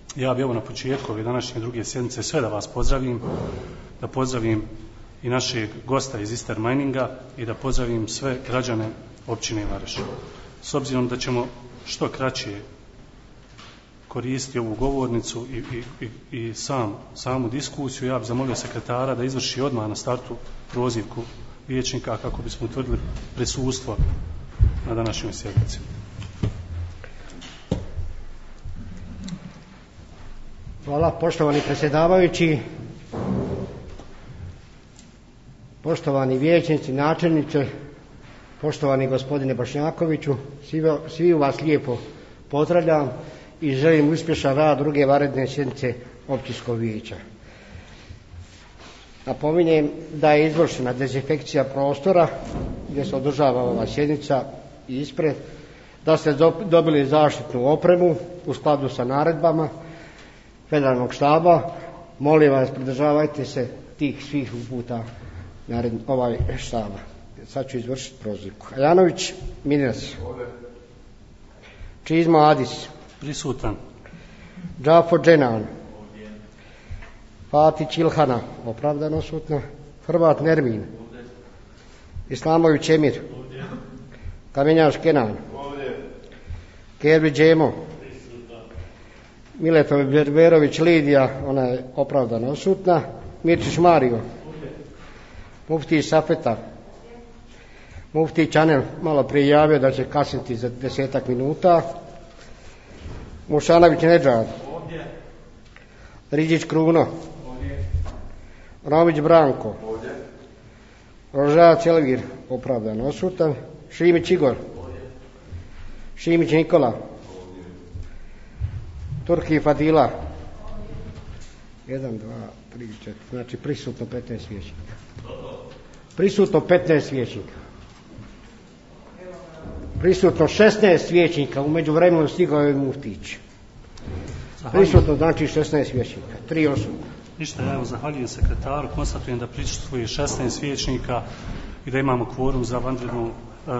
Ja bih evo na početku ove današnje druge sjednice sve da vas pozdravim, da pozdravim i našeg gosta iz Eastern Mininga i da pozdravim sve građane općine Vareš. S obzirom da ćemo što kraće koristiti ovu govornicu i samu diskusiju, ja bih zamolio sekretara da izvrši odmah na startu prozivku vijećnika kako bismo utvrdili prisustvo na današnjoj sjednici. Hvala, poštovani predsjedavajući, poštovani vijećnici, načelniče, poštovani gospodine Bošnjakoviću, svi vas lijepo pozdravljam i želim uspješan rad druge vanredne sjednice općinskog vijeća. Napominjem da je izvršena dezinfekcija prostora gdje se održava ova sjednica i ispred, da ste dobili zaštitnu opremu u skladu sa naredbama federalnog štaba. Molim vas, pridržavajte se tih svih uputa štaba. Sad ću izvršiti prozivku. Ajanović Minas. Čizma Adis. Prisutan. Džafo Dženan. Fatić Ilhana, opravdano odsutna. Hrvat Nermin. Islamović Emir. Kamenjaš Kenan. Kerbi Džemo. Miletović Berberović Lidija, ona je opravdano odsutna. Mirčić Mario. Mufti Safeta. Mufti Čanel malo prije javio da će kasniti za 10 minuta. Mušanović Nedžad. Riđić Kruno. Romić Branko. Rožajac Elvir, opravdano odsutan. Šimić Igor. Šimić Nikola. Turki Fadila. 1, 2, 3, 4, znači prisutno 15 vijećnika. Prisutno 15 vijećnika. Prisutno 16 vijećnika, u međuvremenu stigao je Muftić. Prisutno znači 16 vijećnika, 3 osobe. Ništa, ja evo zahvaljujem sekretaru, konstatujem da prisustvuje 16 vijećnika i da imamo kvorum za vanrednu,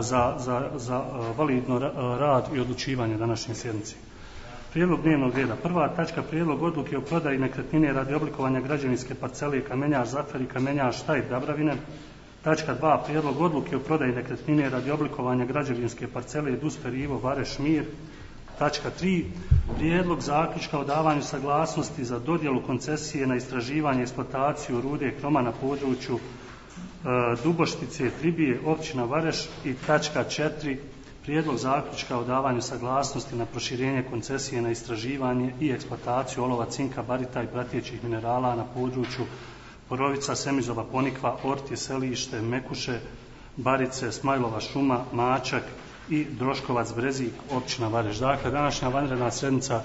za validno rad i odlučivanje današnje sjednice. Prijedlog dnevnog reda. Prva tačka, prijedlog odluke o prodaji nekretnine radi oblikovanja građevinske parcele Kamenjaš Zafer i Kamenjaš Štajt Dabravine. Tačka 2. Prijedlog odluke o prodaji nekretnine radi oblikovanja građevinske parcele Dusper Ivo Vareš Mir. Tačka 3. Prijedlog zaključka o davanju saglasnosti za dodjelu koncesije na istraživanje i eksploataciju rude kroma na području Duboštice, Tribije, općina Vareš. I tačka 4. Prijedlog zaključka o davanju saglasnosti na proširenje koncesije na istraživanje i eksploataciju olova, cinka, barita i pratećih minerala na području Borovica, Semizova, Ponikva, Ortje, Selište, Mekuše, Barice, Smajlova šuma, Mačak i Droškovac Brezik, općina Vareš. Dakle, današnja vanredna sjednica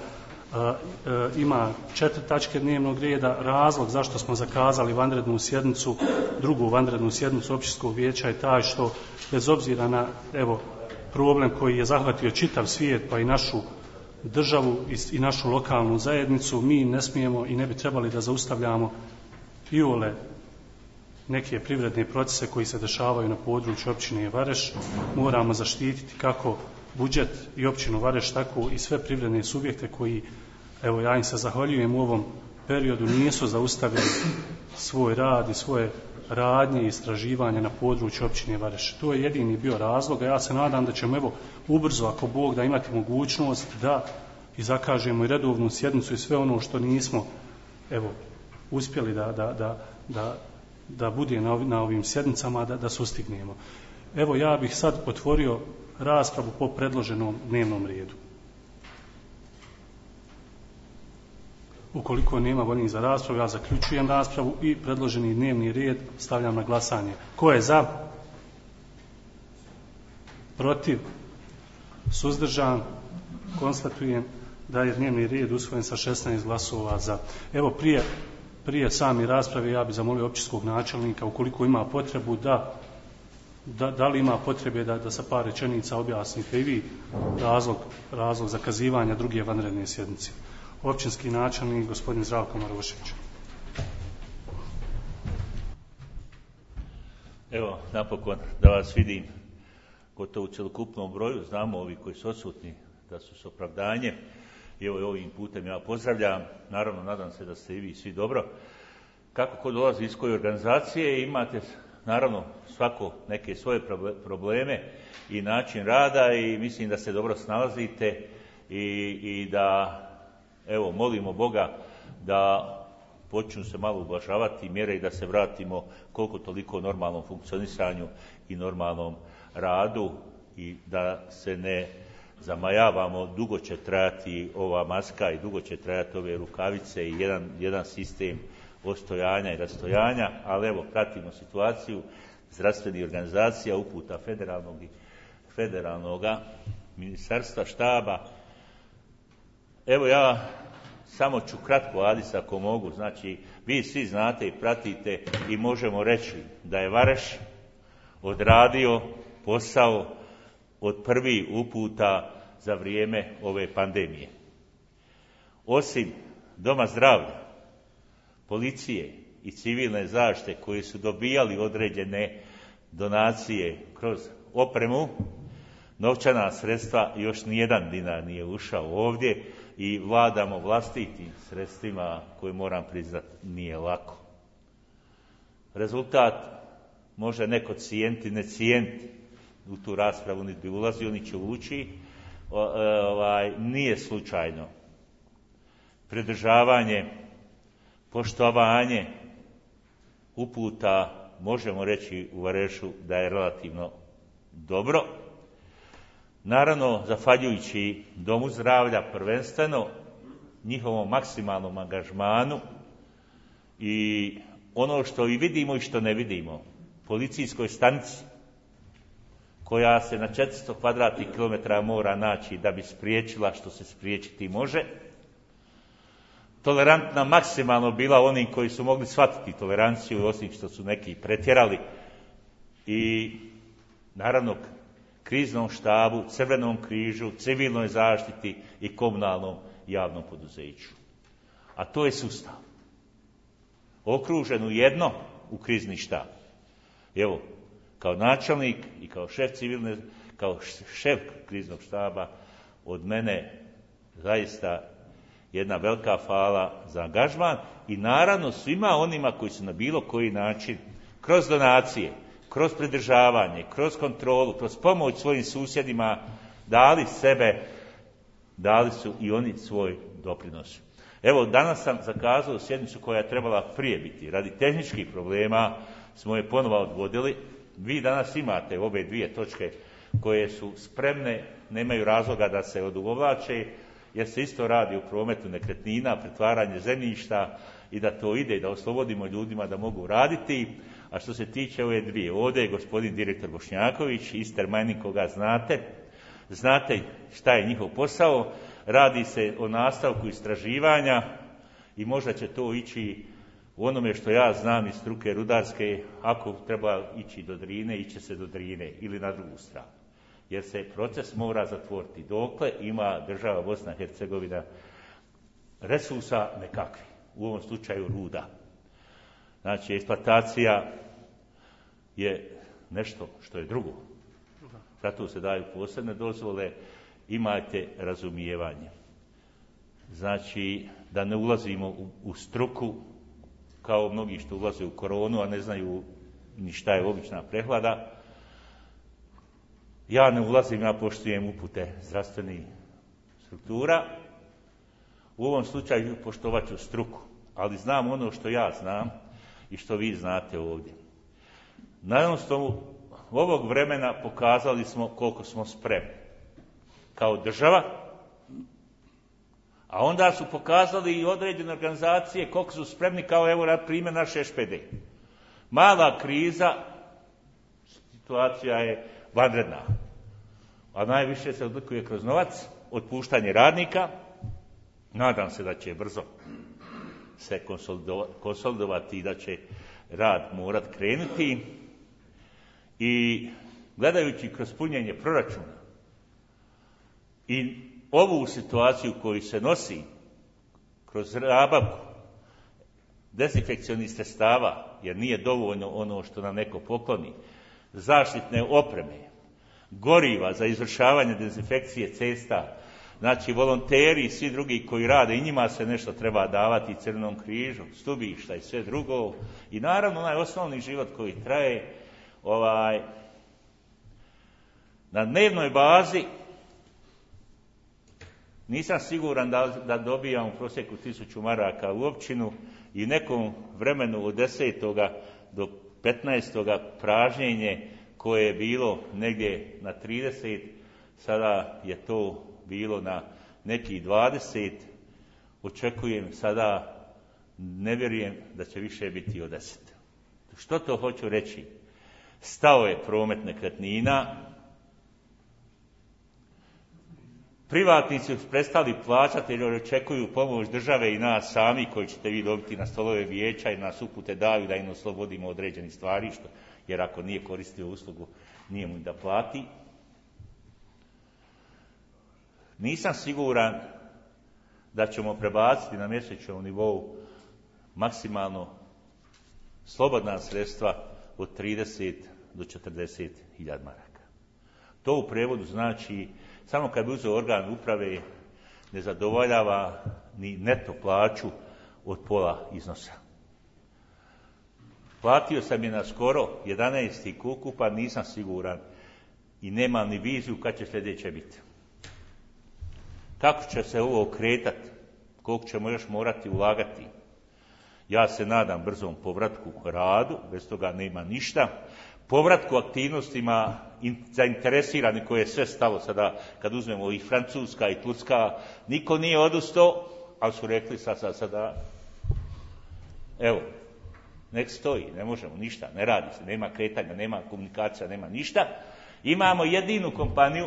ima 4 tačke dnevnog reda. Razlog zašto smo zakazali vanrednu sjednicu, drugu vanrednu sjednicu općinskog vijeća je taj što, bez obzira na problem koji je zahvatio čitav svijet pa i našu državu i našu lokalnu zajednicu, mi ne smijemo i ne bi trebali da zaustavljamo iole neke privredne procese koji se dešavaju na području općine Vareš. Moramo zaštititi kako budžet i općinu Vareš, tako i sve privredne subjekte koji, evo ja im se zahvaljujem, u ovom periodu nisu zaustavili svoj rad i svoje radnje i istraživanja na području općine Vareš. To je jedini bio razlog, a ja se nadam da ćemo ubrzo, ako Bog da, imati mogućnost da i zakažemo i redovnu sjednicu i sve ono što nismo uspjeli da bude na ovim sjednicama, da sustignemo. Evo, ja bih sad otvorio raspravu po predloženom dnevnom redu. Ukoliko nema voljnih za raspravu, ja zaključujem raspravu i predloženi dnevni red stavljam na glasanje. Ko je za? Protiv? Suzdržan? Konstatujem da je dnevni red usvojen sa 16 glasova za. Evo, prije same rasprave ja bih zamolio općinskog načelnika, ukoliko ima potrebu, da li ima potrebe da sa par rečenica objasnite i vi razlog zakazivanja druge vanredne sjednice. Općinski načelnik, gospodin Zdravko Marošević. Evo, napokon da vas vidim gotovo u celokupnom broju. Znamo ovi koji su odsutni da su s opravdanjem. I evo ovim putem ja pozdravljam, naravno nadam se da ste i vi svi dobro. Kako ko dolazi iz koje organizacije, imate naravno svako neke svoje probleme i način rada i mislim da se dobro snalazite i da evo molimo Boga da počnu se malo ublažavati mjere i da se vratimo koliko toliko normalnom funkcionisanju i normalnom radu i da se ne zamajavamo, dugo će trajati ova maska i dugo će trajati ove rukavice i jedan sistem ostojanja i rastojanja, ali evo pratimo situaciju zdravstvenih organizacija, uputa federalnog ministarstva, štaba. Evo ja samo ću kratko, Adis, ako mogu. Znači, vi svi znate i pratite i možemo reći da je Vareš odradio posao od prvih uputa za vrijeme ove pandemije. Osim Doma zdravlja, policije i civilne zaštite koji su dobijali određene donacije kroz opremu, novčana sredstva, još nijedan dinar nije ušao ovdje i vladamo vlastitim sredstvima koje, moram priznati, nije lako. Rezultat može neko cijeniti, ne cijeniti, u tu raspravu niti bi ulazio, ni će ući, nije slučajno. Pridržavanje, poštovanje uputa, možemo reći u Varešu da je relativno dobro. Naravno, zahvaljujući Domu zdravlja prvenstveno, njihovom maksimalnom angažmanu i ono što i vidimo i što ne vidimo, policijskoj stanici koja se na 400 kvadratnih kilometara mora naći da bi spriječila što se spriječiti može. Tolerantna maksimalno bila oni koji su mogli shvatiti toleranciju, osim što su neki pretjerali. I naravno kriznom štabu, Crvenom križu, civilnoj zaštiti i komunalnom javnom poduzeću. A to je sustav. Okružen u jedno u krizni štab. Evo, kao načelnik i kao šef kriznog štaba, od mene zaista jedna velika hvala za angažman i naravno svima onima koji su na bilo koji način, kroz donacije, kroz pridržavanje, kroz kontrolu, kroz pomoć svojim susjedima, dali sebe, dali su i oni svoj doprinos. Evo, danas sam zakazao sjednicu koja je trebala prije biti. Radi tehničkih problema smo je ponovo odgodili. Vi danas imate ove dvije točke koje su spremne, nemaju razloga da se odugovlače, jer se isto radi o prometu nekretnina, pretvaranje zemljišta i da to ide, da oslobodimo ljudima da mogu raditi. A što se tiče ove dvije, ovdje je gospodin direktor Bošnjaković, Easter Mining, koga znate šta je njihov posao, radi se o nastavku istraživanja i možda će to ići u onome što ja znam iz struke rudarske, ako treba ići do Drine, iće se do Drine ili na drugu stranu. Jer se proces mora zatvoriti. Dokle ima država Bosna i Hercegovina resursa nekakvi, u ovom slučaju ruda. Znači, eksploatacija je nešto što je drugo. Zato se daju posebne dozvole, imajte razumijevanje. Znači, da ne ulazimo u struku, kao mnogi što ulaze u koronu, a ne znaju ni šta je obična prehlada. Ja ne ulazim, ja poštujem upute zdravstvenih struktura. U ovom slučaju poštovat ću struku, ali znam ono što ja znam i što vi znate ovdje. Na jednostavu ovog vremena pokazali smo koliko smo spremni kao država, a onda su pokazali i određene organizacije koliko su spremni, kao evo na primjer naš SPD. Mala kriza, situacija je vanredna, a najviše se odlikuje kroz novac, otpuštanje radnika. Nadam se da će brzo se konsolidovati i da će rad morat krenuti. I gledajući kroz punjenje proračuna i ovu situaciju koju se nosi kroz nabavku dezinfekcionih sredstava, jer nije dovoljno ono što nam neko pokloni, zaštitne opreme, goriva za izvršavanje dezinfekcije cesta, Znači, volonteri i svi drugi koji rade, i njima se nešto treba davati, i Crvenom križu, stubišta i sve drugo. I naravno, onaj osnovni život koji traje, na dnevnoj bazi, nisam siguran da dobijam u prosjeku 1000 maraka u općinu i nekom vremenu od 10. do 15. pražnjenje koje je bilo negdje na 30, sada je to bilo na nekih 20, očekujem sada, ne vjerujem da će više biti od 10. Što to hoću reći? Stao je promet nekretnina, privatnici su prestali plaćati jer očekuju pomoć države i nas sami koji ćete vi dobiti na stolove vijeća i nas upute daju da im oslobodimo određenih stvari, jer ako nije koristio uslugu, nije mu da plati. Nisam siguran da ćemo prebaciti na mjesečnom nivou maksimalno slobodna sredstva od 30 do 40 hiljada maraka. To u prijevodu znači, samo kad bi uzeo organ uprave, ne zadovoljava ni neto plaću od pola iznosa. Platio sam je na skoro 11. kuku, pa nisam siguran i nemam ni viziju kad će sljedeće biti. Kako će se ovo okretati, koliko ćemo još morati ulagati. Ja se nadam brzom povratku radu, bez toga nema ništa. Povratku aktivnostima zainteresirani koje je sve stalo sada, kad uzmemo i Francuska i Turska, niko nije odustao, ali su rekli sada, evo, nek stoji, ne možemo ništa, ne radi se, nema kretanja, nema komunikacija, nema ništa. Imamo jedinu kompaniju,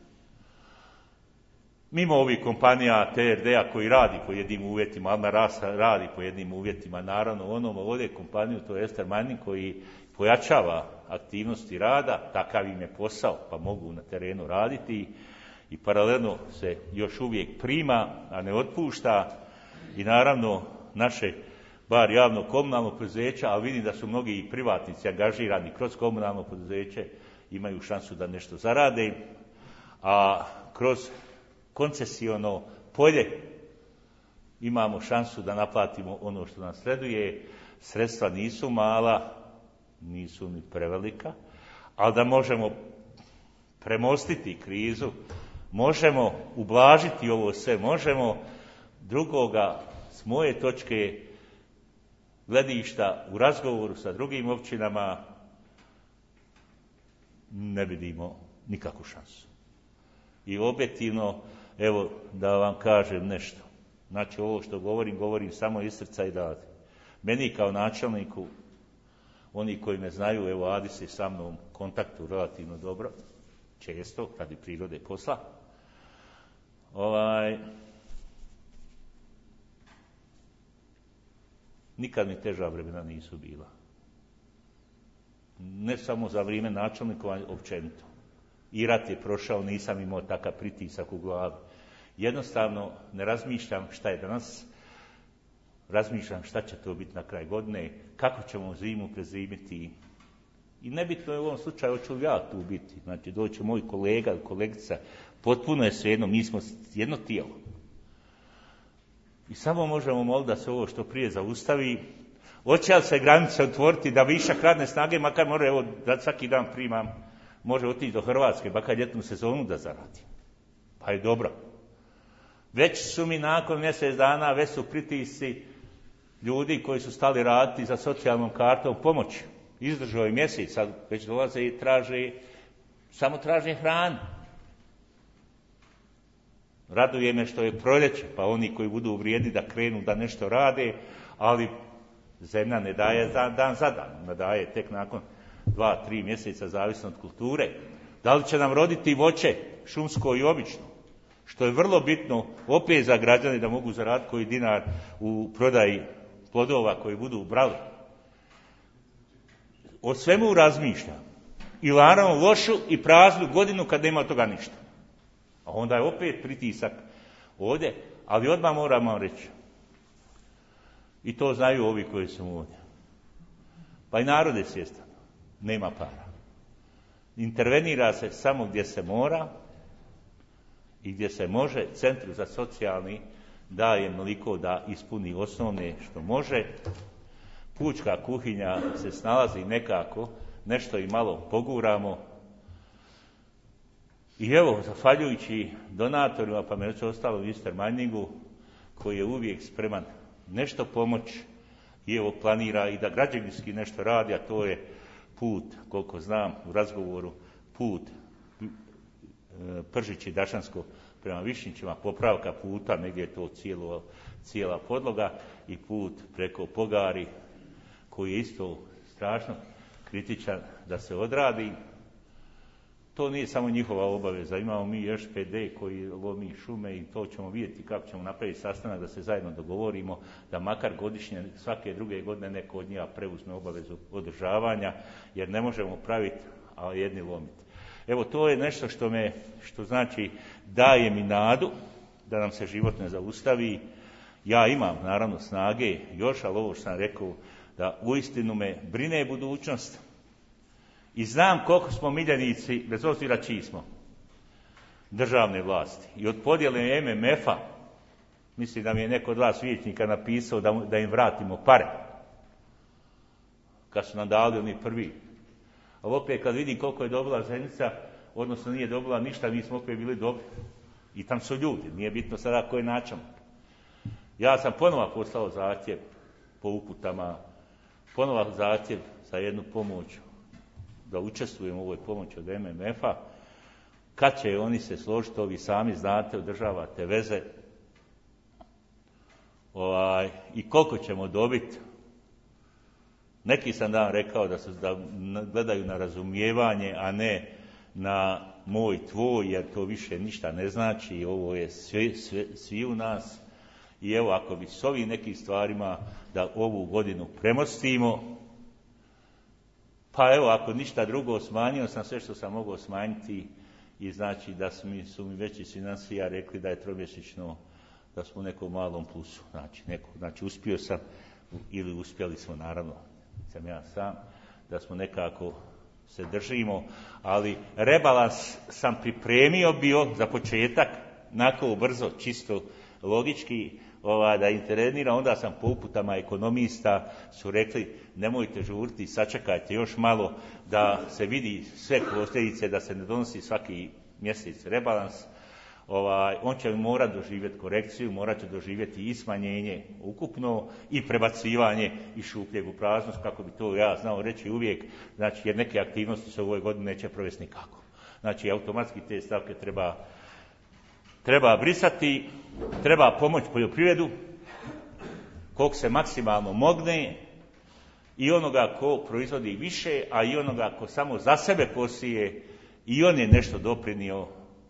mimo ovih kompanija TRD-a koji radi po jednim uvjetima, Alma Rasa radi po jednim uvjetima, naravno ovdje kompaniju, to je Ester Mining koji pojačava aktivnosti rada, takav im je posao, pa mogu na terenu raditi i paralelno se još uvijek prima, a ne otpušta i naravno naše bar javno komunalno poduzeća, ali vidim da su mnogi i privatnici angažirani kroz komunalno poduzeće, imaju šansu da nešto zarade, a kroz koncesiono polje imamo šansu da naplatimo ono što nas sleduje. Sredstva nisu mala, nisu ni prevelika, ali da možemo premostiti krizu, možemo ublažiti ovo sve, možemo drugoga s moje točke gledišta u razgovoru sa drugim općinama ne vidimo nikakvu šansu. I objektivno, evo da vam kažem nešto. Znači ovo što govorim samo iz srca i dade. Meni kao načelniku, oni koji me znaju, evo Adi se sa mnom u kontaktu relativno dobro, često, radi prirode posla. Nikad mi teža vremena nisu bila. Ne samo za vrijeme načelnikova, općenito. I rat je prošao, nisam imao takav pritisak u glavi. Jednostavno ne razmišljam šta je danas, razmišljam šta će to biti na kraj godine, kako ćemo zimu prezimiti. I nebitno je u ovom slučaju hoću li ja tu biti. Znači doće moj kolega ili kolegica, potpuno je svejedno, mi smo jedno tijelo. I samo možemo moliti da se ovo što prije zaustavi. Hoće li se granice otvoriti da višak radne snage, makar može, evo da svaki dan primam, može otići do Hrvatske, makar ljetnu sezonu da zaradi. Pa je dobro. Već su mi nakon mjesec dana, već su pritisci ljudi koji su stali raditi za socijalnom kartom pomoći. Izdržao je mjesec, sad već dolaze i samo traže hranu. Raduje me što je proljeće, pa oni koji budu vrijedni da krenu da nešto rade, ali zemlja ne daje dan za dan, ne daje tek nakon 2-3 mjeseca, zavisno od kulture. Da li će nam roditi voće, šumsko i obično, što je vrlo bitno opet za građane da mogu zaraditi koji dinar u prodaji plodova koji budu brali. O svemu razmišljam. I naravno lošu i praznu godinu kad nema od toga ništa. A onda je opet pritisak ovdje, ali odmah moramo reći. I to znaju ovi koji su ovdje. Pa i narod je svjestan. Nema para. Intervenira se samo gdje se mora i gdje se može centru za socijalni daje mliko da ispuni osnovne što može. Pučka kuhinja se snalazi nekako, nešto i malo poguramo. I evo, zahvaljujući donatorima, pa među ostalo Mr. Manningu, koji je uvijek spreman nešto pomoći i evo planira i da građevinski nešto radi, a to je put, koliko znam u razgovoru, put Pržić i Dašansko prema Višnjićima, popravka puta, negdje je to cijela podloga, i put preko Pogari, koji je isto strašno kritičan da se odradi. To nije samo njihova obaveza, imamo mi još PD koji lomi šume i to ćemo vidjeti kako ćemo napraviti sastanak da se zajedno dogovorimo da makar godišnje, svake druge godine neko od njih preuzme obavezu održavanja, jer ne možemo praviti, a jedni lomiti. Evo, to je nešto što znači daje mi nadu da nam se život ne zaustavi. Ja imam naravno snage još, ali ovo što sam rekao, da uistinu me brine budućnost i znam koliko smo miljenici, bez obzira čiji smo, državne vlasti. I od podjele MMF-a, mislim da mi je neko od vas vijećnika napisao da im vratimo pare, kad su nam dali oni prvi. Ali opet kad vidim koliko je dobila Zenica, odnosno nije dobila ništa, mi smo opet bili dobri. I tam su ljudi, nije bitno sada koji načelnik. Ja sam ponovo poslao zahtjev po uputama, ponovo zahtjev za jednu pomoć, da učestvujem u ovoj pomoći od MMF-a. Kad će oni se složiti, ovi sami znate, održavate veze. I koliko ćemo dobiti. Neki sam dan rekao da gledaju na razumijevanje, a ne na moj, tvoj, jer to više ništa ne znači. Ovo je svi u nas. I evo, ako bi s ovim nekim stvarima da ovu godinu premostimo, pa evo, ako ništa drugo, smanjio sam sve što sam mogao smanjiti, i znači da su mi već iz financija rekli da je tromjesečno, da smo u nekom malom plusu. Znači uspio sam, ili uspjeli smo, naravno, sam ja sam, da smo nekako se držimo, ali rebalans sam pripremio bio za početak, nakon brzo, čisto logički, da intervenira. Onda sam po uputama ekonomista su rekli nemojte žuriti, sačekajte još malo da se vidi sve posljedice, da se ne donosi svaki mjesec rebalans. On će morati doživjeti korekciju, morat će doživjeti i smanjenje ukupno i prebacivanje iz šupljeg u praznost, kako bi to ja znao reći uvijek, znači, jer neke aktivnosti se u ovoj godini neće provesti nikako. Znači, automatski te stavke treba brisati, treba pomoći poljoprivredu koliko se maksimalno mogne, i onoga ko proizvodi više, a i onoga ko samo za sebe posije, i on je nešto doprinio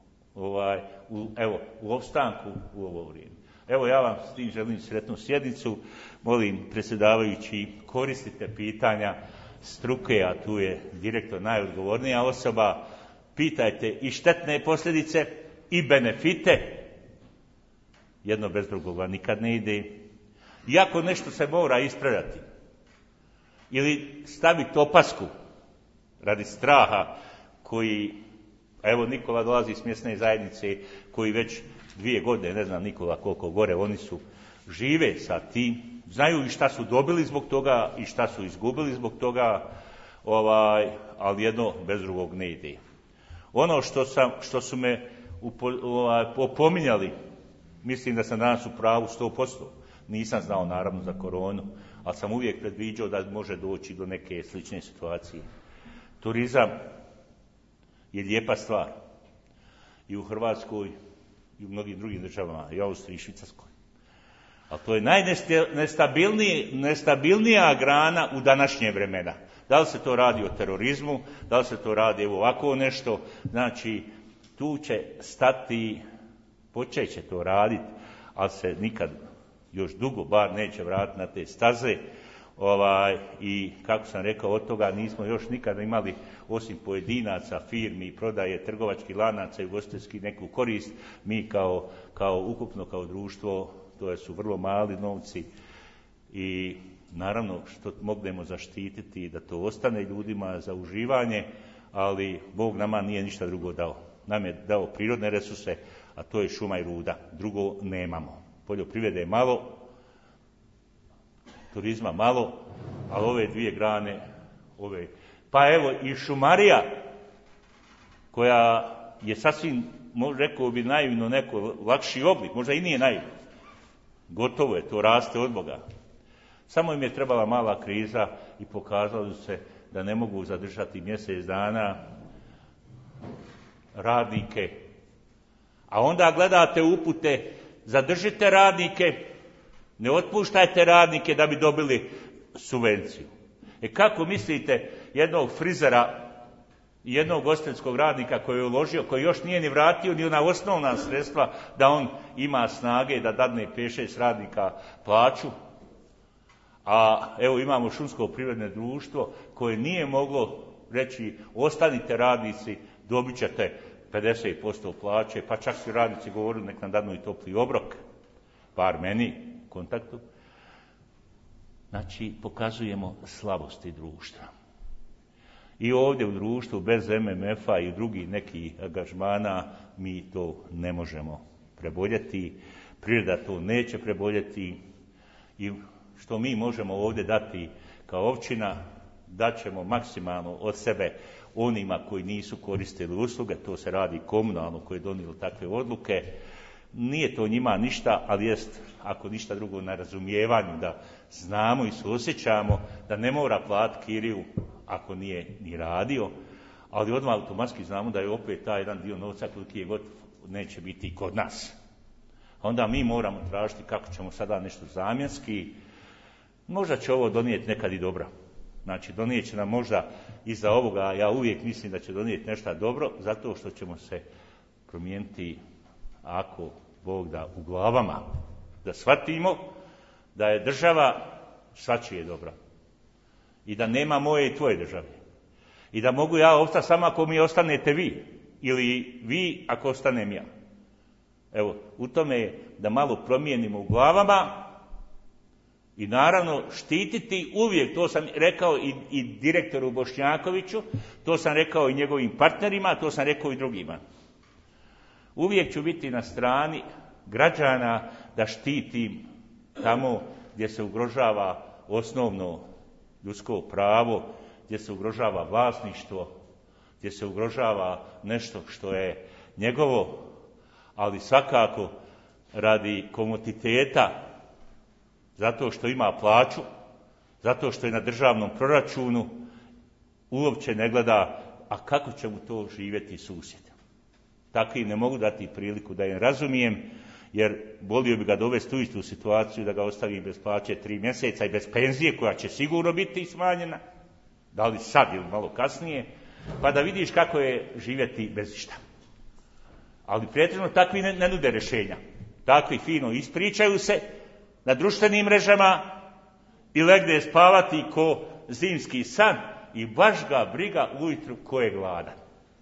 u opstanku u ovo vrijeme. Evo, ja vam s tim želim sretnu sjednicu. Molim, predsjedavajući, koristite pitanja struke, a tu je direktor najodgovornija osoba. Pitajte i štetne posljedice i benefite. Jedno bez drugoga nikad ne ide. Iako nešto se mora ispravljati ili staviti opasku radi straha koji, evo, Nikola dolazi iz mjesne zajednice koji već 2 godine, ne znam Nikola koliko gore, oni su žive sa tim, znaju i šta su dobili zbog toga i šta su izgubili zbog toga, ali jedno bez drugog ne ide. Ono što su me opominjali, mislim da sam danas u pravu 100%. Nisam znao naravno za koronu, ali sam uvijek predviđao da može doći do neke slične situacije. Turizam je lijepa stvar i u Hrvatskoj i u mnogim drugim državama, i Austriji i Švicarskoj. Ali to je najnestabilnija grana u današnje vremena. Da li se to radi o terorizmu, da li se to radi ovako nešto, znači tu će stati, počet će to raditi, ali se nikad još dugo bar neće vratiti na te staze. I kako sam rekao, od toga nismo još nikada imali, osim pojedinaca, firmi, prodaje, trgovačkih lanaca i ugostiteljski, neku korist. Mi kao ukupno kao društvo, to su vrlo mali novci, i naravno što mognemo zaštititi da to ostane ljudima za uživanje, ali Bog nama nije ništa drugo dao. Nam je dao prirodne resurse, a to je šuma i ruda. Drugo nemamo. Poljoprivrede je malo, turizma malo, ali ove dvije grane, pa evo i šumarija, koja je sasvim, rekao bi naivno, neko lakši oblik, možda i nije naivno. Gotovo je, to raste od Boga. Samo im je trebala mala kriza i pokazalo se da ne mogu zadržati mjesec dana radnike. A onda gledate upute, zadržite radnike, ne otpuštajte radnike da bi dobili subvenciju. Kako mislite jednog frizera i jednog ugostiteljskog radnika koji je uložio, koji još nije ni vratio ni ona osnovna sredstva, da on ima snage da dadne 5-6 radnika plaću? A evo imamo šumsko privredno društvo koje nije moglo reći ostanite radnici, dobit ćete 50% plaće, pa čak su radnici govorili nek nam dadnu i topli obrok, bar meni u kontaktu. Znači, pokazujemo slabosti društva. I ovdje u društvu bez MMF-a i drugih nekih angažmana mi to ne možemo preboljeti, priroda to neće preboljeti i što mi možemo ovdje dati kao općina, daćemo maksimalno od sebe onima koji nisu koristili usluge, to se radi komunalno koji je donijelo takve odluke. Nije to njima ništa, ali jest, ako ništa drugo, na razumijevanju da znamo i suosjećamo da ne mora platiti kiriju ako nije ni radio, ali odmah automatski znamo da je opet taj jedan dio novca koliki je god neće biti i kod nas. Onda mi moramo tražiti kako ćemo sada nešto zamjenski. Možda će ovo donijeti nekad i dobro. Znači, donijet će nam možda iza ovoga, ja uvijek mislim da će donijeti nešto dobro, zato što ćemo se promijeniti, ako Bog da, u glavama, da shvatimo da je država svačije dobro. I da nema moje i tvoje države. I da mogu ja ostati samo ako mi ostanete vi. Ili vi ako ostanem ja. Evo, u tome je da malo promijenimo u glavama i naravno štititi uvijek, to sam rekao i direktoru Bošnjakoviću, to sam rekao i njegovim partnerima, to sam rekao i drugima. Uvijek ću biti na strani građana da štitim tamo gdje se ugrožava osnovno ljudsko pravo, gdje se ugrožava vlasništvo, gdje se ugrožava nešto što je njegovo, ali svakako radi komoditeta, zato što ima plaću, zato što je na državnom proračunu, uopće ne gleda, a kako će mu to živjeti susjed. Takvi ne mogu dati priliku da im razumijem, jer volio bi ga dovesti u istu situaciju da ga ostavim bez plaće 3 mjeseca i bez penzije koja će sigurno biti smanjena, da li sad ili malo kasnije, pa da vidiš kako je živjeti bez išta. Ali pretežno takvi ne nude rješenja. Takvi fino ispričaju se na društvenim mrežama i legde spavati ko zimski san i baš ga briga ujutru ko je gladan.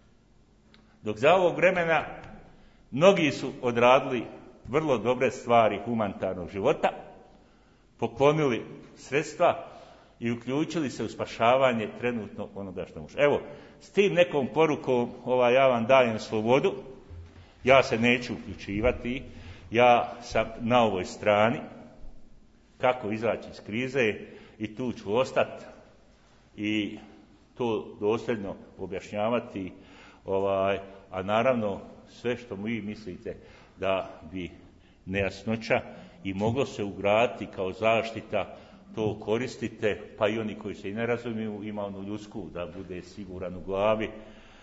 Dok za ovog vremena mnogi su odradili vrlo dobre stvari humanitarnog života, poklonili sredstva i uključili se u spašavanje trenutno onoga što može. Evo, s tim nekom porukom ja vam dajem slobodu, ja se neću uključivati, ja sam na ovoj strani, kako izaći iz krize i tu ću ostati i to dosljedno objašnjavati, a naravno sve što vi mislite da bi nejasnoća i moglo se ugraditi kao zaštita, to koristite, pa i oni koji se i ne razumiju, ima onu ljudsku da bude siguran u glavi,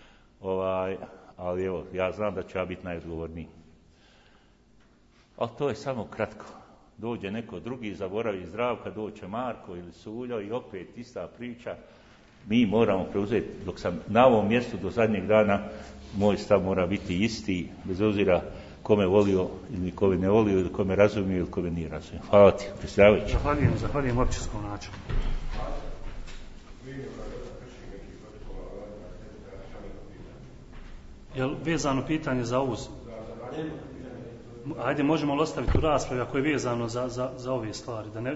ali evo, ja znam da ću ja biti najodgovorniji. Ali to je samo kratko. Dođe neko drugi, zaboravi Zdravka, doće Marko ili Suljo i opet ista priča. Mi moramo preuzeti, dok sam na ovom mjestu do zadnjeg dana, moj stav mora biti isti, bez obzira kome volio ili kome ne volio, ili kome razumio ili kome nije razumio. Hvala ti, predsjedavajući. Zahvaljujem općinskom načinu. Jel vezano pitanje za ovu? Ajde, možemo li ostaviti u raspravi ako je vezano za ove stvari. Da ne...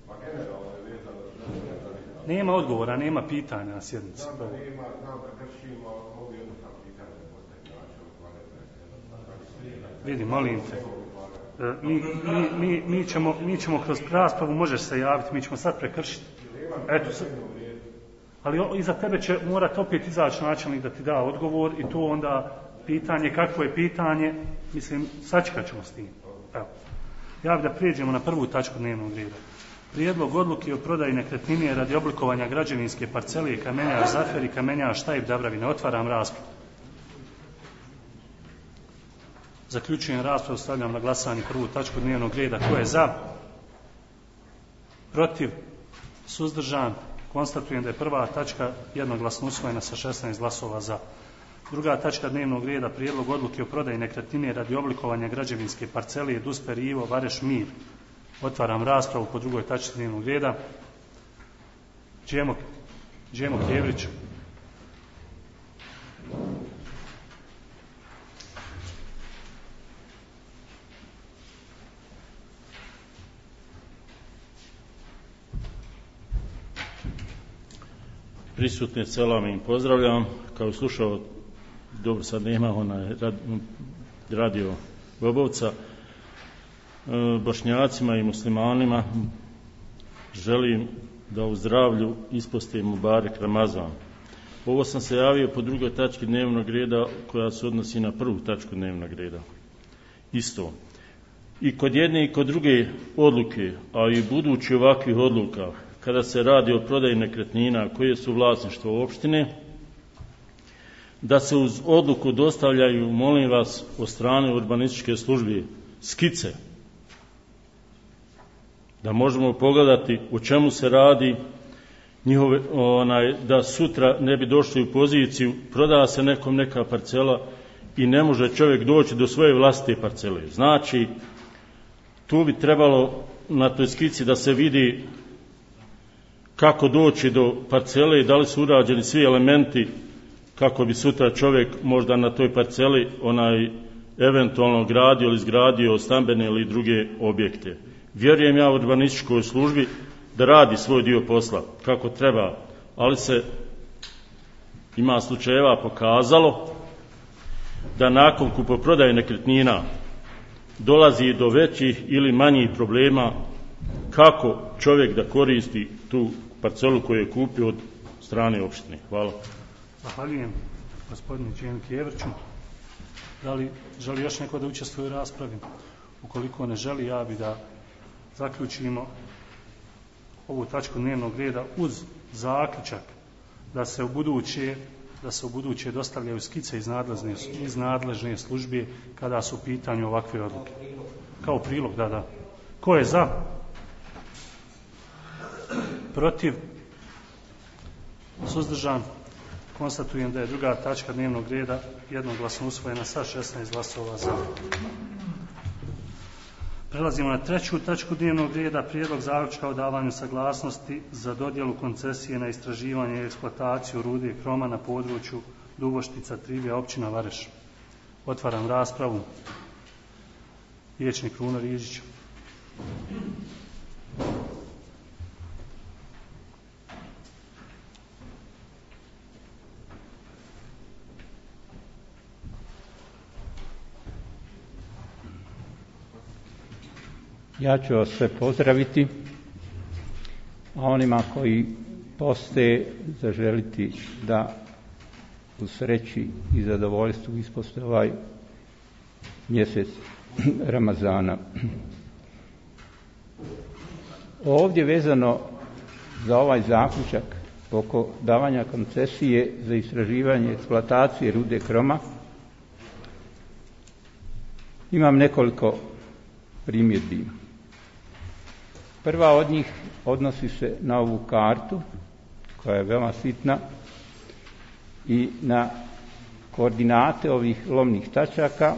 Nema odgovora, nema pitanja na sjednici. Znam da kršimo, mogu jednostavno pitanje postaviti način. Vidi, molim te. Mi ćemo kroz raspravu, možeš se javiti, mi ćemo sad prekršiti. Eto, ali iza tebe će morati opet izaći načelnik da ti da odgovor i to onda pitanje, kakvo je pitanje, mislim, sačekat ćemo s tim. Evo. Ja bih da prijeđemo na prvu tačku dnevnog reda. Prijedlog odluke o prodaji nekretnine radi oblikovanja građevinske parcele Kamenjaš Zafer i Kamenjaš Tajib Dabravine. Otvaram raspravu. Zaključujem raspravu, stavljam na glasanje prvu tačku dnevnog reda. Ko je za? Protiv? Suzdržan? Konstatujem da je prva tačka jednoglasno usvojena sa 16 glasova za. Druga tačka dnevnog reda, prijedlog odluke o prodaji nekretnine radi oblikovanja građevinske parcele Dusper Ivo Vareš Mir. Otvaram raspravu po drugoj tački dnevnog reda. Džemo Kjevrić. Prisutne selam im pozdravljam. Kao slušao, dobro sad nema radio Bobovca, Bošnjacima i muslimanima želim da u zdravlju ispostavimo Mubarek Ramazan. Ovo sam se javio po drugoj tački dnevnog reda koja se odnosi na prvu tačku dnevnog reda. Isto. I kod jedne i kod druge odluke, a i budući ovakvih odluka, kada se radi o prodaji nekretnina koje su vlasništvo opštine, da se uz odluku dostavljaju, molim vas, od strane urbanističke službe skice, da možemo pogledati o čemu se radi, da sutra ne bi došli u poziciju, proda se nekom neka parcela i ne može čovjek doći do svoje vlastite parcele. Znači, tu bi trebalo na toj skici da se vidi kako doći do parcele i da li su urađeni svi elementi kako bi sutra čovjek možda na toj parceli eventualno gradio ili izgradio stambene ili druge objekte. Vjerujem ja u urbanističkoj službi da radi svoj dio posla kako treba, ali se ima slučajeva pokazalo da nakon kupoprodaje nekretnina dolazi do većih ili manjih problema kako čovjek da koristi tu parcelu koju je kupio od strane opštine. Hvala. Zahvaljujem gospodinu Džemu Kjevriću. Da li želi još neko da učestvuje u raspravi? Ukoliko ne želi, ja bi da zaključimo ovu tačku dnevnog reda uz zaključak da se u buduće dostavljaju skice iz nadležne službe kada su u pitanju ovakve odluke. Kao prilog, da. Ko je za? Protiv? Suzdržan? Konstatujem da je druga tačka dnevnog reda jednoglasno usvojena sa 16 glasova za. Prelazimo na treću tačku dnevnog reda, prijedlog zaključka o davanju saglasnosti za dodjelu koncesije na istraživanje i eksploataciju rude kroma na području Duboštica, Trivija, općina Vareš. Otvaram raspravu. Vijećnik Runo Rižić. Ja ću vas sve pozdraviti, a onima koji poste zaželiti da u sreći i zadovoljstvu isposte ovaj mjesec Ramazana. Ovdje vezano za ovaj zaključak oko davanja koncesije za istraživanje eksploatacije rude kroma imam nekoliko primjedbi. Prva od njih odnosi se na ovu kartu koja je veoma sitna i na koordinate ovih lomnih tačaka.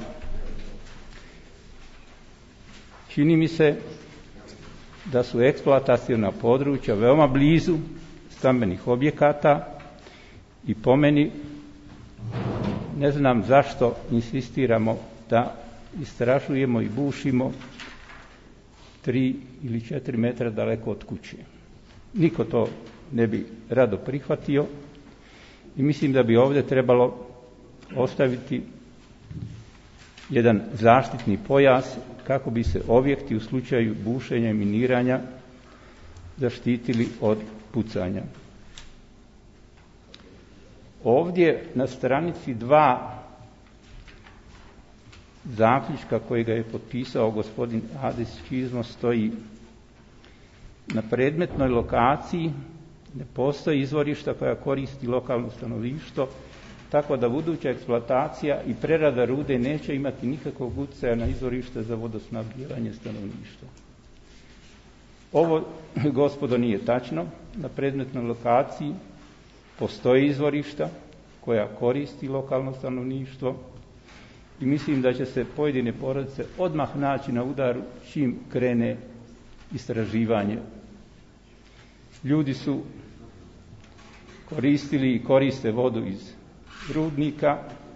Čini mi se da su eksploataciona područja veoma blizu stambenih objekata i po meni ne znam zašto insistiramo da istražujemo i bušimo 3 ili 4 metra daleko od kuće. Niko to ne bi rado prihvatio i mislim da bi ovdje trebalo ostaviti jedan zaštitni pojas kako bi se objekti u slučaju bušenja i miniranja zaštitili od pucanja. Ovdje na stranici 2 zaključka kojega je potpisao gospodin Adis Čizmo stoji: na predmetnoj lokaciji ne postoji izvorišta koja koristi lokalno stanovništvo, tako da buduća eksploatacija i prerada rude neće imati nikakvog utjecaja na izvorište za vodosnabdijevanje stanovništva. Ovo, gospodo, nije tačno. Na predmetnoj lokaciji postoje izvorišta koja koristi lokalno stanovništvo i mislim da će se pojedine porodice odmah naći na udaru čim krene istraživanje. Ljudi su koristili i koriste vodu iz rudnika.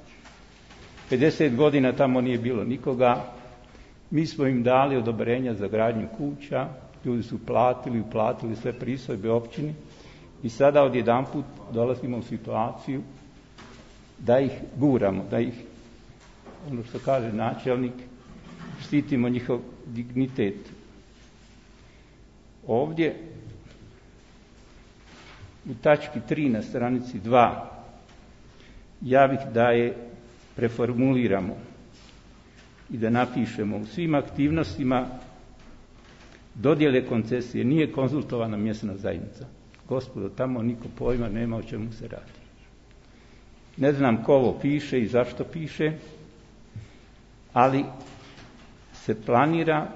50 godina tamo nije bilo nikoga. Mi smo im dali odobrenja za gradnju kuća. Ljudi su uplatili sve pristojbe općini i sada odjedanput dolazimo u situaciju da ih guramo, da ih, ono što kaže načelnik, štitimo njihov dignitet. Ovdje u tački 3 na stranici 2 ja bih da je preformuliramo i da napišemo: u svim aktivnostima dodjele koncesije nije konzultovana mjesna zajednica. Gospodo, tamo niko pojma nema o čemu se radi. Ne znam ko ovo piše i zašto piše, ali se planira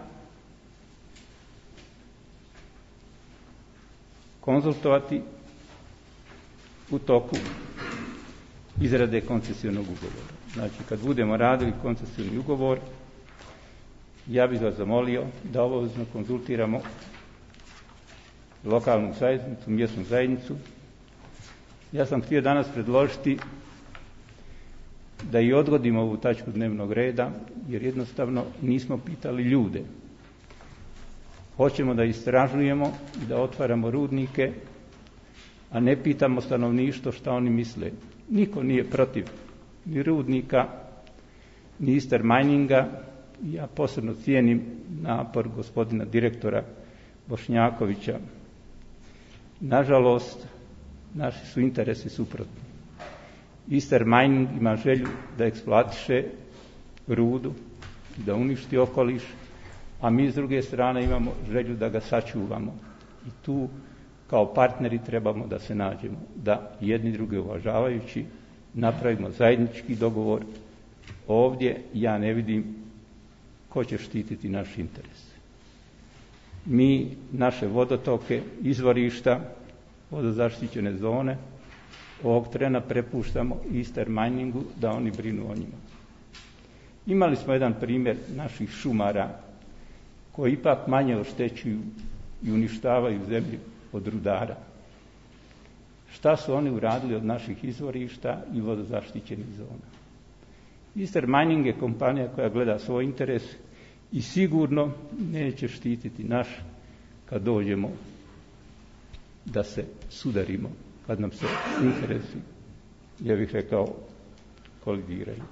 konzultovati u toku izrade koncesijnog ugovora. Znači, kad budemo radili koncesijni ugovor, ja bih vas zamolio da obavezno konzultiramo lokalnu zajednicu, mjesnu zajednicu. Ja sam htio danas predložiti da i odgodimo ovu tačku dnevnog reda, jer jednostavno nismo pitali ljude. Hoćemo da istražujemo i da otvaramo rudnike, a ne pitamo stanovništvo šta oni misle. Niko nije protiv ni rudnika, ni Easter mininga. Ja posebno cijenim napor gospodina direktora Bošnjakovića. Nažalost, naši su interesi suprotni. Easter mining ima želju da eksploatiše rudu, da uništi okoliš, a mi s druge strane imamo želju da ga sačuvamo. I tu kao partneri trebamo da se nađemo, da jedni druge uvažavajući napravimo zajednički dogovor. Ovdje ja ne vidim ko će štititi naš interes. Mi naše vodotoke, izvorišta, vodozaštićene zone ovog trena prepuštamo Easter miningu da oni brinu o njima. Imali smo jedan primjer naših šumara koji ipak manje oštećuju i uništavaju zemlju od rudara. Šta su oni uradili od naših izvorišta i vodozaštićenih zona? Easter mining je kompanija koja gleda svoj interes i sigurno neće štititi naš kad dođemo da se sudarimo, kad nam se interesi, ja bih rekao, kolidiraju.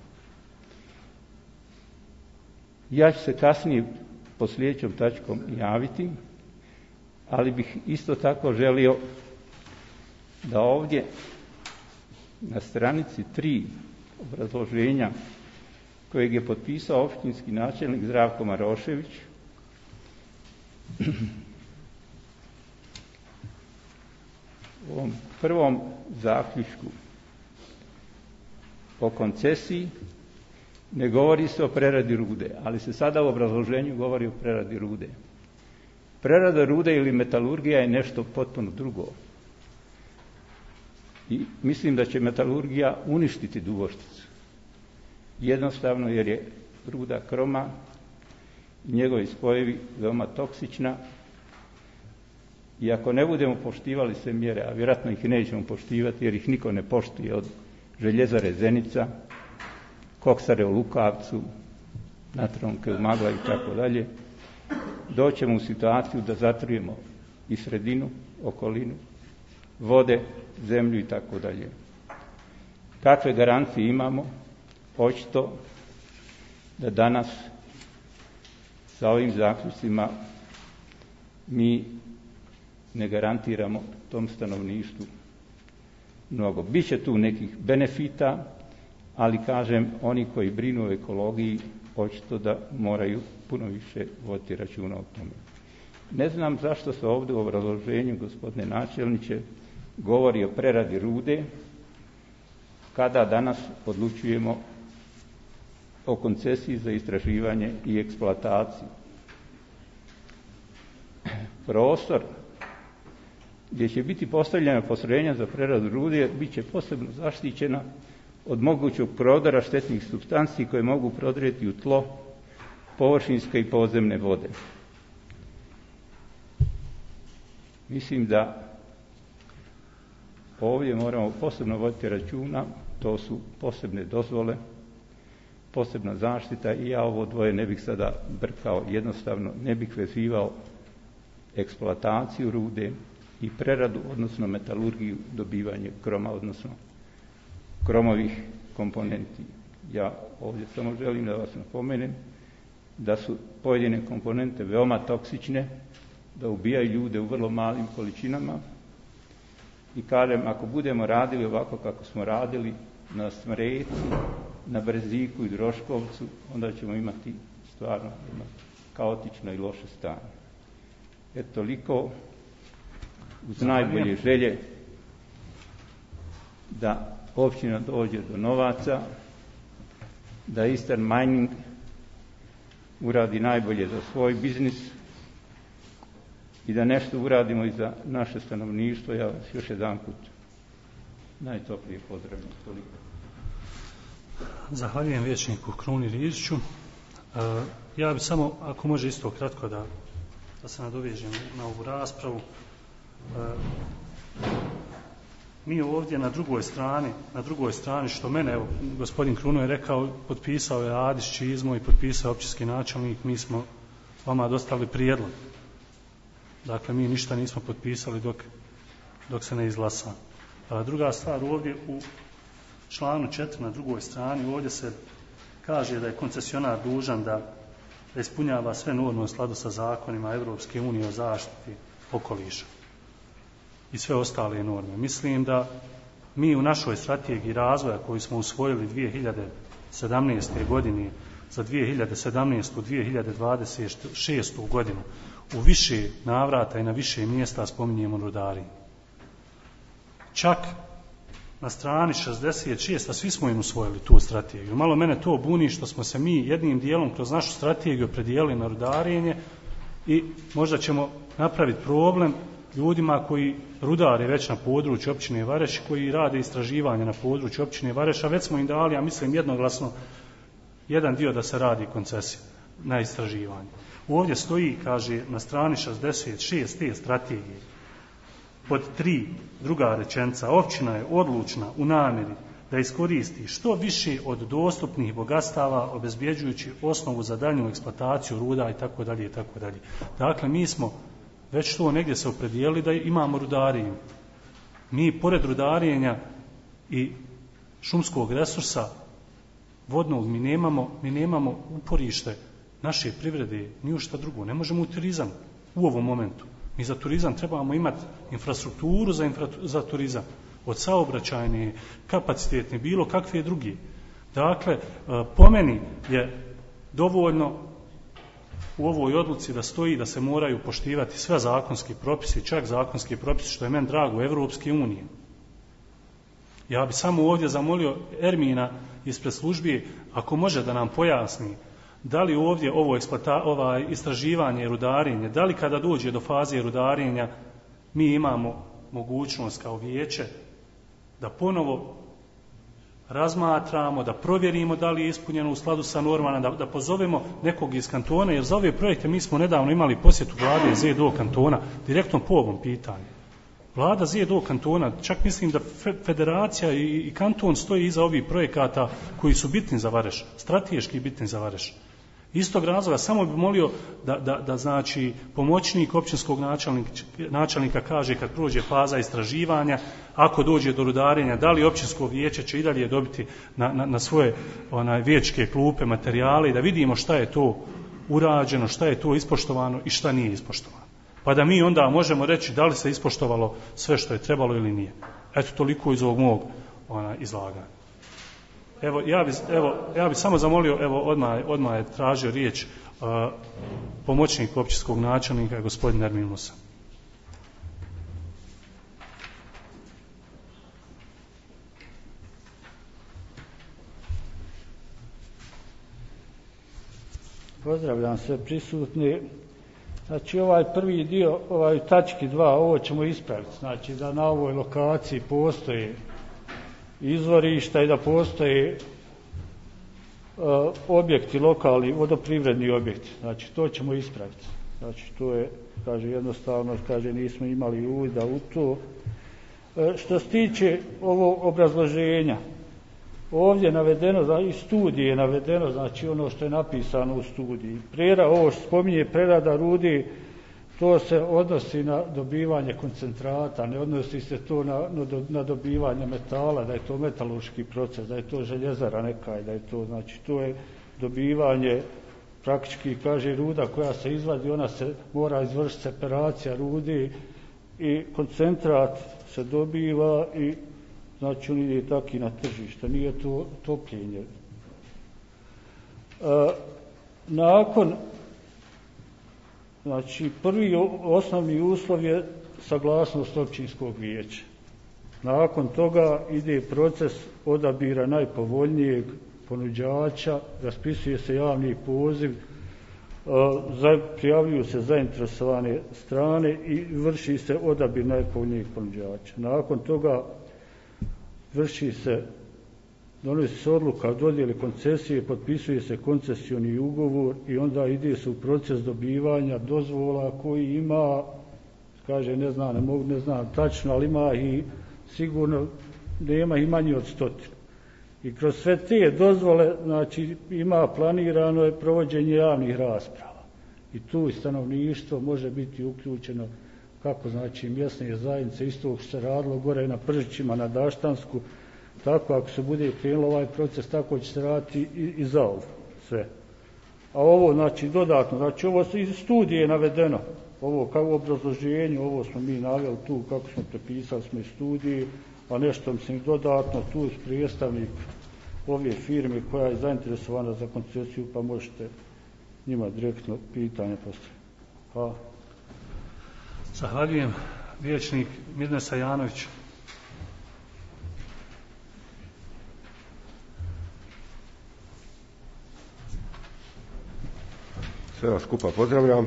Ja ću se kasnije po sljedećom tačkom javiti, ali bih isto tako želio da ovdje na stranici 3 obrazloženja kojeg je potpisao općinski načelnik Zdravko Marošević, u ovom prvom zaključku o koncesiji ne govori se o preradi rude, ali se sada u obrazloženju govori o preradi rude. Prerada rude ili metalurgija je nešto potpuno drugo. I mislim da će metalurgija uništiti Dubošticu. Jednostavno jer je ruda kroma i njegovi spojevi veoma toksična. I ako ne budemo poštivali sve mjere, a vjerojatno ih nećemo poštivati jer ih niko ne poštuje, od željezare Zenica, koksare u Lukavcu, Natronke u Magla i tako dalje, doćemo u situaciju da zatrujemo i sredinu, okolinu, vode, zemlju i tako dalje. Kakve garancije imamo? Očito da danas sa ovim zaključcima mi ne garantiramo tom stanovništvu mnogo. Biće tu nekih benefita, ali kažem, oni koji brinu o ekologiji očito da moraju puno više voditi računa o tome. Ne znam zašto se ovdje u obrazloženju, gospodine načelniče, govori o preradi rude, kada danas odlučujemo o koncesiji za istraživanje i eksploataciju. Prostor gdje će biti postavljena postrojenja za preradu rude bit će posebno zaštićena od mogućeg prodora štetnih supstanci koje mogu prodrijeti u tlo, površinske i podzemne vode. Mislim da ovdje moramo posebno voditi računa, to su posebne dozvole, posebna zaštita i ja ovo dvoje ne bih sada brkao, jednostavno ne bih vezivao eksploataciju rude i preradu, odnosno metalurgiju, dobivanje kroma, odnosno kromovih komponenti. Ja ovdje samo želim da vas napomenem da su pojedine komponente veoma toksične, da ubijaju ljude u vrlo malim količinama i kažem, ako budemo radili ovako kako smo radili na Smreci, na Brziku i Droškovcu, onda ćemo imati stvarno jedno kaotično i loše stanje. Toliko uz najbolje želje da općina dođe do novaca, da Eastern Mining uradi najbolje za svoj biznis i da nešto uradimo i za naše stanovništvo. Ja vas još jedanput najtoplije pozdravljam. Toliko. Zahvaljujem vijećniku Kruni Riziću. Ja bih samo, ako može isto kratko da se nadovežem na ovu raspravu. Mi ovdje na drugoj strani, što mene, evo, gospodin Kruno je rekao, potpisao je Adić Čizmo i potpisao općinski načelnik, mi smo vama dostavili prijedlog. Dakle, mi ništa nismo potpisali dok se ne izglasa. Druga stvar, ovdje u članu 4 na drugoj strani, ovdje se kaže da je koncesionar dužan da ispunjava sve norme u skladu sa zakonima Europske unije o zaštiti okoliša i sve ostale norme. Mislim da mi u našoj strategiji razvoja koju smo usvojili 2017. godine za 2017-2026. godinu u više navrata i na više mjesta spominjemo rudarenje. Čak na strani 66, a svi smo im usvojili tu strategiju. Malo mene to buni što smo se mi jednim dijelom kroz našu strategiju opredijelili na rudarenje i možda ćemo napraviti problem ljudima koji rudare već na području općine Vareš, koji rade istraživanje na području općine Vareš, a već smo im dali, ja mislim jednoglasno, jedan dio da se radi koncesija na istraživanje. Ovdje stoji, kaže, na strani 66 te strategije, pod 3, druga rečenica, općina je odlučna u namjeri da iskoristi što više od dostupnih bogatstava, obezbjeđujući osnovu za daljnju eksploataciju ruda itd. itd. Dakle, mi smo već to negdje se opredijelili da imamo rudarenje. Mi, pored rudarenja i šumskog resursa vodnog, mi nemamo uporište naše privrede, ni u šta drugo. Ne možemo u turizam u ovom momentu. Mi za turizam trebamo imati infrastrukturu za turizam, od saobraćajne, kapacitetne, bilo kakve druge. Dakle, po meni je dovoljno u ovoj odluci da stoji da se moraju poštivati sve zakonski propisi, čak zakonski propisi, što je meni drago, Evropske unije. Ja bi samo ovdje zamolio Ermina ispred službi, ako može da nam pojasni da li ovdje ovo istraživanje i rudarenje, da li kada dođe do faze rudarenja mi imamo mogućnost kao vijeće da ponovo razmatramo, da provjerimo da li je ispunjeno u skladu sa normama, da pozovemo nekog iz kantona, jer za ove projekte mi smo nedavno imali posjetu vlade ZDO kantona, direktno po ovom pitanju. Vlada ZDO kantona, čak mislim da federacija i kanton stoji iza ovih projekata koji su bitni za Vareš, strateški bitni za Vareš. Istog razloga samo bi molio da znači pomoćnik općinskog načelnika kaže kad prođe faza istraživanja, ako dođe do rudarenja, da li općinsko vijeće će i dalje dobiti na svoje vijećke klupe materijale i da vidimo šta je to urađeno, šta je to ispoštovano i šta nije ispoštovano. Pa da mi onda možemo reći da li se ispoštovalo sve što je trebalo ili nije. Eto, toliko iz ovog mog izlaganja. Evo, ja bi samo zamolio, evo, odmah je tražio riječ pomoćnik općinskog načelnika, gospodin Ermin Musa. Pozdravljam sve prisutni. Znači, ovaj prvi dio, ovaj tački 2, ovo ćemo ispraviti. Znači, da na ovoj lokaciji postoji izvorišta i da postoje objekti, lokalni, vodoprivredni objekti. Znači, to ćemo ispraviti. Znači, to je, kaže, jednostavno, kaže, nismo imali uvida u to. Što se tiče ovog obrazloženja, ovdje je navedeno, iz studije je navedeno, znači ono što je napisano u studiji. Ovo što spominje prerada rudi, to se odnosi na dobivanje koncentrata, ne odnosi se to na dobivanje metala, da je to metalurški proces, da je to željezara neka, da je to, znači to je dobivanje, praktički kaže ruda koja se izvadi, ona se mora izvršiti separacija rudi i koncentrat se dobiva i znači on ide tako i na tržište, nije to topljenje. Nakon, znači prvi osnovni uslov je saglasnost općinskog vijeća. Nakon toga ide proces odabira najpovoljnijeg ponuđača, raspisuje se javni poziv, prijavljuju se zainteresovane strane i vrši se odabir najpovoljnijeg ponuđača. Nakon toga donosi se odluka o dodjeli koncesije, potpisuje se koncesioni ugovor i onda ide se u proces dobivanja dozvola koji ima, kaže, ne znam tačno, ali ima i sigurno nema i manje od 100. I kroz sve te dozvole, znači, ima planirano je provođenje javnih rasprava. I tu i stanovništvo može biti uključeno, kako znači mjesne zajednice, isto što se radilo gore na Pržićima, na Daštansku, tako ako se bude krenulo ovaj proces, tako će se raditi i za ovo sve. A ovo, znači, dodatno, znači, ovo iz studije je navedeno, ovo kao obrazloženje, ovo smo mi naveli tu, kako smo prepisali smo iz studije, a nešto mislim dodatno, tu je predstavnik ove firme koja je zainteresovana za koncesiju, pa možete njima direktno pitanje postaviti. Hvala. Zahvaljujem. Vijećnik Mirnesa Janović. Sve vas skupa pozdravljam.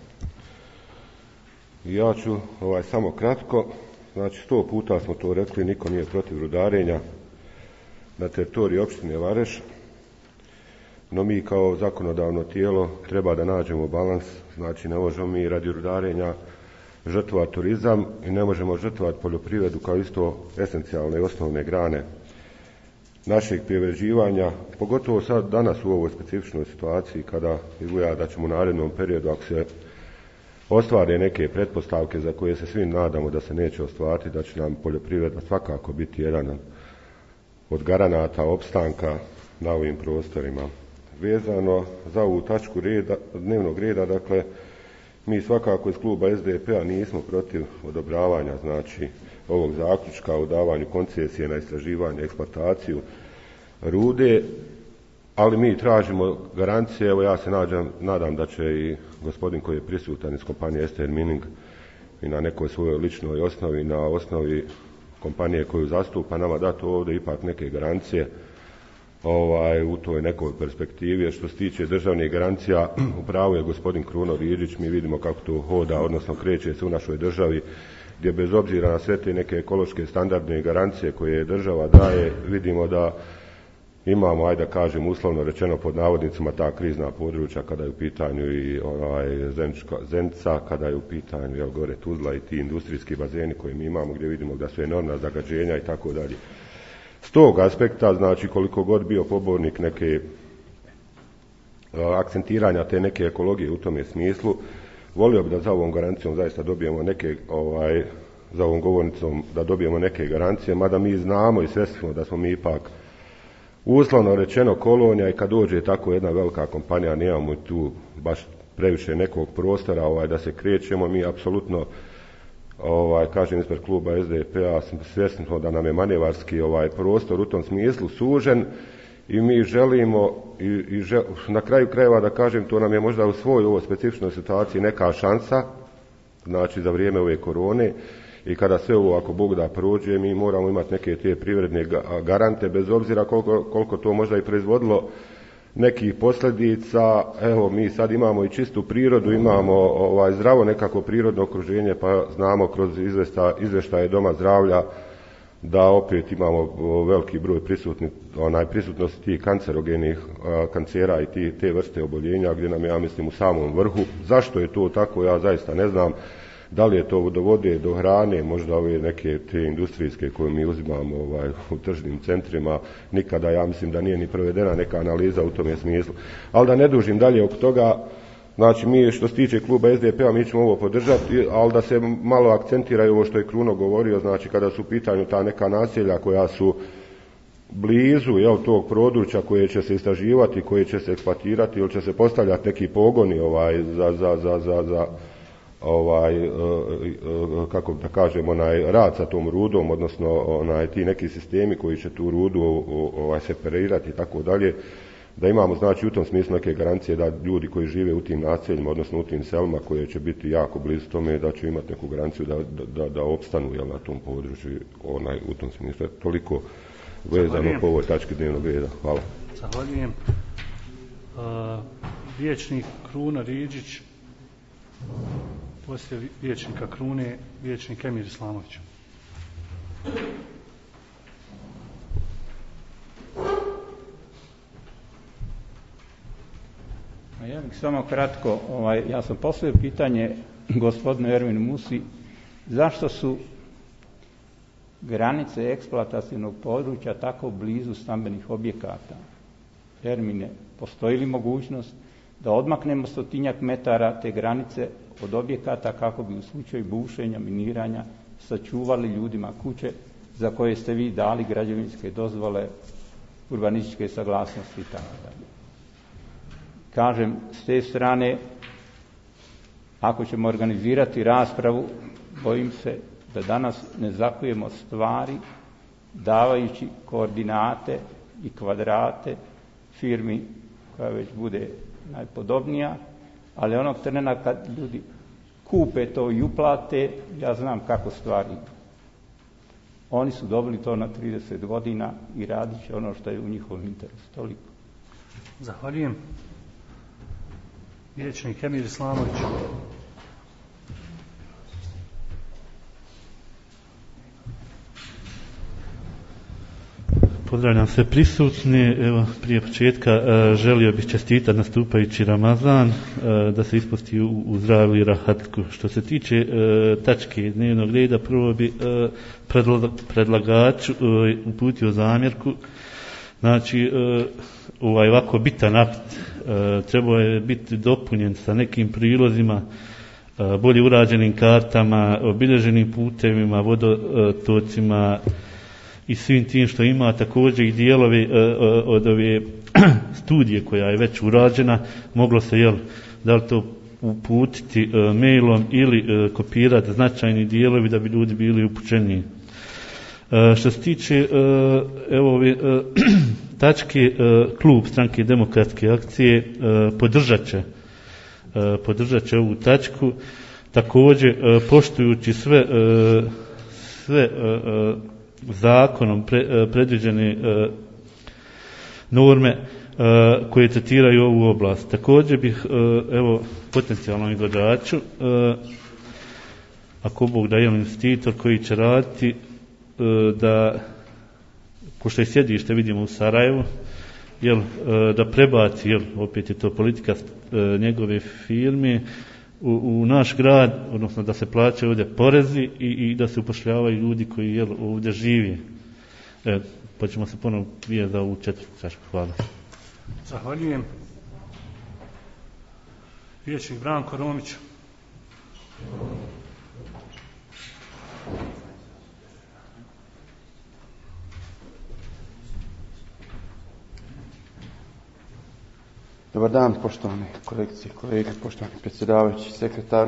Ja ću samo kratko, znači 100 puta smo to rekli, niko nije protiv rudarenja na teritoriji opštine Vareš, no mi kao zakonodavno tijelo treba da nađemo balans, znači ne možemo mi radi rudarenja žrtvovati turizam i ne možemo žrtvovati poljoprivredu kao isto esencijalne i osnovne grane našeg privređivanja, pogotovo sad danas u ovoj specifičnoj situaciji kada izgleda da ćemo u narednom periodu, ako se ostvare neke pretpostavke za koje se svi nadamo da se neće ostvariti, da će nam poljoprivreda svakako biti jedan od garanata opstanka na ovim prostorima. Vezano za ovu tačku dnevnog reda, dakle, mi svakako iz kluba SDP-a nismo protiv odobravanja, znači, ovog zaključka o davanju koncesije na istraživanje i eksploataciju rude, ali mi tražimo garancije. Evo, ja se nadam da će i gospodin koji je prisutan iz kompanije Ester Mining i na nekoj svojoj ličnoj osnovi, na osnovi kompanije koju zastupa, nama dati ovdje ipak neke garancije u toj nekoj perspektivi. Što se tiče državnih garancija, u pravu je gospodin Kruno Riđić, mi vidimo kako to hoda, odnosno kreće se u našoj državi, gdje bez obzira na sve te neke ekološke standardne garancije koje država daje, vidimo da imamo, ajde da kažem, uslovno rečeno pod navodnicima, ta krizna područja kada je u pitanju i Zenica, kada je u pitanju gore Tuzla i ti industrijski bazeni koje mi imamo, gdje vidimo da su enormna zagađenja i tako dalje. S tog aspekta, znači, koliko god bio pobornik neke akcentiranja te neke ekologije u tome smislu. Volio bi da za ovom garancijom zaista dobijemo neke, za ovom govornicom da dobijemo neke garancije, mada mi znamo i svjesni smo da smo mi ipak uslovno rečeno kolonija i kad dođe tako jedna velika kompanija nemamo tu baš previše nekog prostora da se krećemo. Mi apsolutno, kažem ispred kluba SDP-a, svjesni smo da nam je manevarski prostor u tom smislu sužen i mi želimo na kraju krajeva da kažem, to nam je možda u svojoj ovoj specifičnoj situaciji neka šansa, znači za vrijeme ove korone i kada sve ovo ako Bog da prođe, mi moramo imati neke te privredne garante, bez obzira koliko to možda i proizvodilo nekih posljedica. Evo, mi sad imamo i čistu prirodu, imamo zdravo nekako prirodno okruženje, pa znamo kroz izvještaje Doma zdravlja da opet imamo veliki broj prisutnosti tih kancerogenih kancera i te vrste oboljenja, gdje nam je, ja mislim, u samom vrhu. Zašto je to tako, ja zaista ne znam. Da li je to do vode, do hrane, možda ove neke te industrijske koje mi uzimamo u tržnim centrima, nikada, ja mislim da nije ni provedena neka analiza u tome smislu. Ali da ne dužim dalje oko toga, znači mi što se tiče kluba SDP-a mi ćemo ovo podržati, ali da se malo akcentiraju ovo što je Kruno govorio, znači kada su u pitanju ta neka naselja koja su blizu tog područja koje će se istraživati, koje će se eksploatirati ili će se postavljati neki pogoni za kako da kažem, rad sa tom rudom, odnosno ti neki sistemi koji će tu rudu separirati i tako dalje, da imamo znači u tom smislu neke garancije da ljudi koji žive u tim naseljima, odnosno u tim selima koje će biti jako blizu tome, da će imati neku garanciju da opstanu na tom području u tom smislu. Toliko vezano po ovoj tački dnevnog reda. Hvala. Zahvaljujem. Vijećnik Kruna Riđić, poslije vijećnika Krune, vijećnik Emir Islamović. Ja bih samo kratko, ja sam postavio pitanje gospodinu Erminu Musi, zašto su granice eksploatacijnog područja tako blizu stambenih objekata? Ermine, postoji li mogućnost da odmaknemo 100-tinjak metara te granice od objekata kako bi u slučaju bušenja, miniranja sačuvali ljudima kuće za koje ste vi dali građevinske dozvole, urbanističke saglasnosti i tako dalje. Kažem, s te strane, ako ćemo organizirati raspravu, bojim se da danas ne zakujemo stvari davajući koordinate i kvadrate firmi koja već bude najpodobnija, ali onog trena kad ljudi kupe to i uplate, ja znam kako stvari idu. Oni su dobili to na 30 godina i radit će ono što je u njihovom interesu. Toliko. Zahvaljujem. Vijećnik Emir Islamović. Pozdravljam sve prisutne. Evo, prije početka želio bih čestitati nastupajući Ramazan, da se ispusti u zdravlju i rahatku. Što se tiče tačke dnevnog reda, prvo bi predlagaču uputio zamjerku. Znači, ovaj ovako bitan akt trebao je biti dopunjen sa nekim prilozima, bolje urađenim kartama, obilježenim putevima, vodotocima i svim tim što ima, također i dijelovi od ove studije koja je već urađena, moglo se da li to uputiti mailom ili kopirati značajni dijelovi da bi ljudi bili upućeniji. Što se tiče evo ove tačke, klub Stranke demokratske akcije podržat će ovu tačku, također poštujući sve zakonom predviđene norme koje tretiraju ovu oblast. Također bih evo potencijalnom izvođaču, ako Bog da je investitor koji će raditi, da pošto je sjedište vidimo u Sarajevu, da prebaci, opet je to politika njegove firme, u naš grad, odnosno da se plaćaju ovdje porezi i da se upošljavaju ljudi koji ovdje živi. Pa ćemo se ponovno vidjeti za ovu četvrtu tačku. Hvala. Zahvaljujem. Vijećnik Branko Romić. Dobar dan, poštovane kolegice i kolege, poštovani predsjedavajući, sekretar.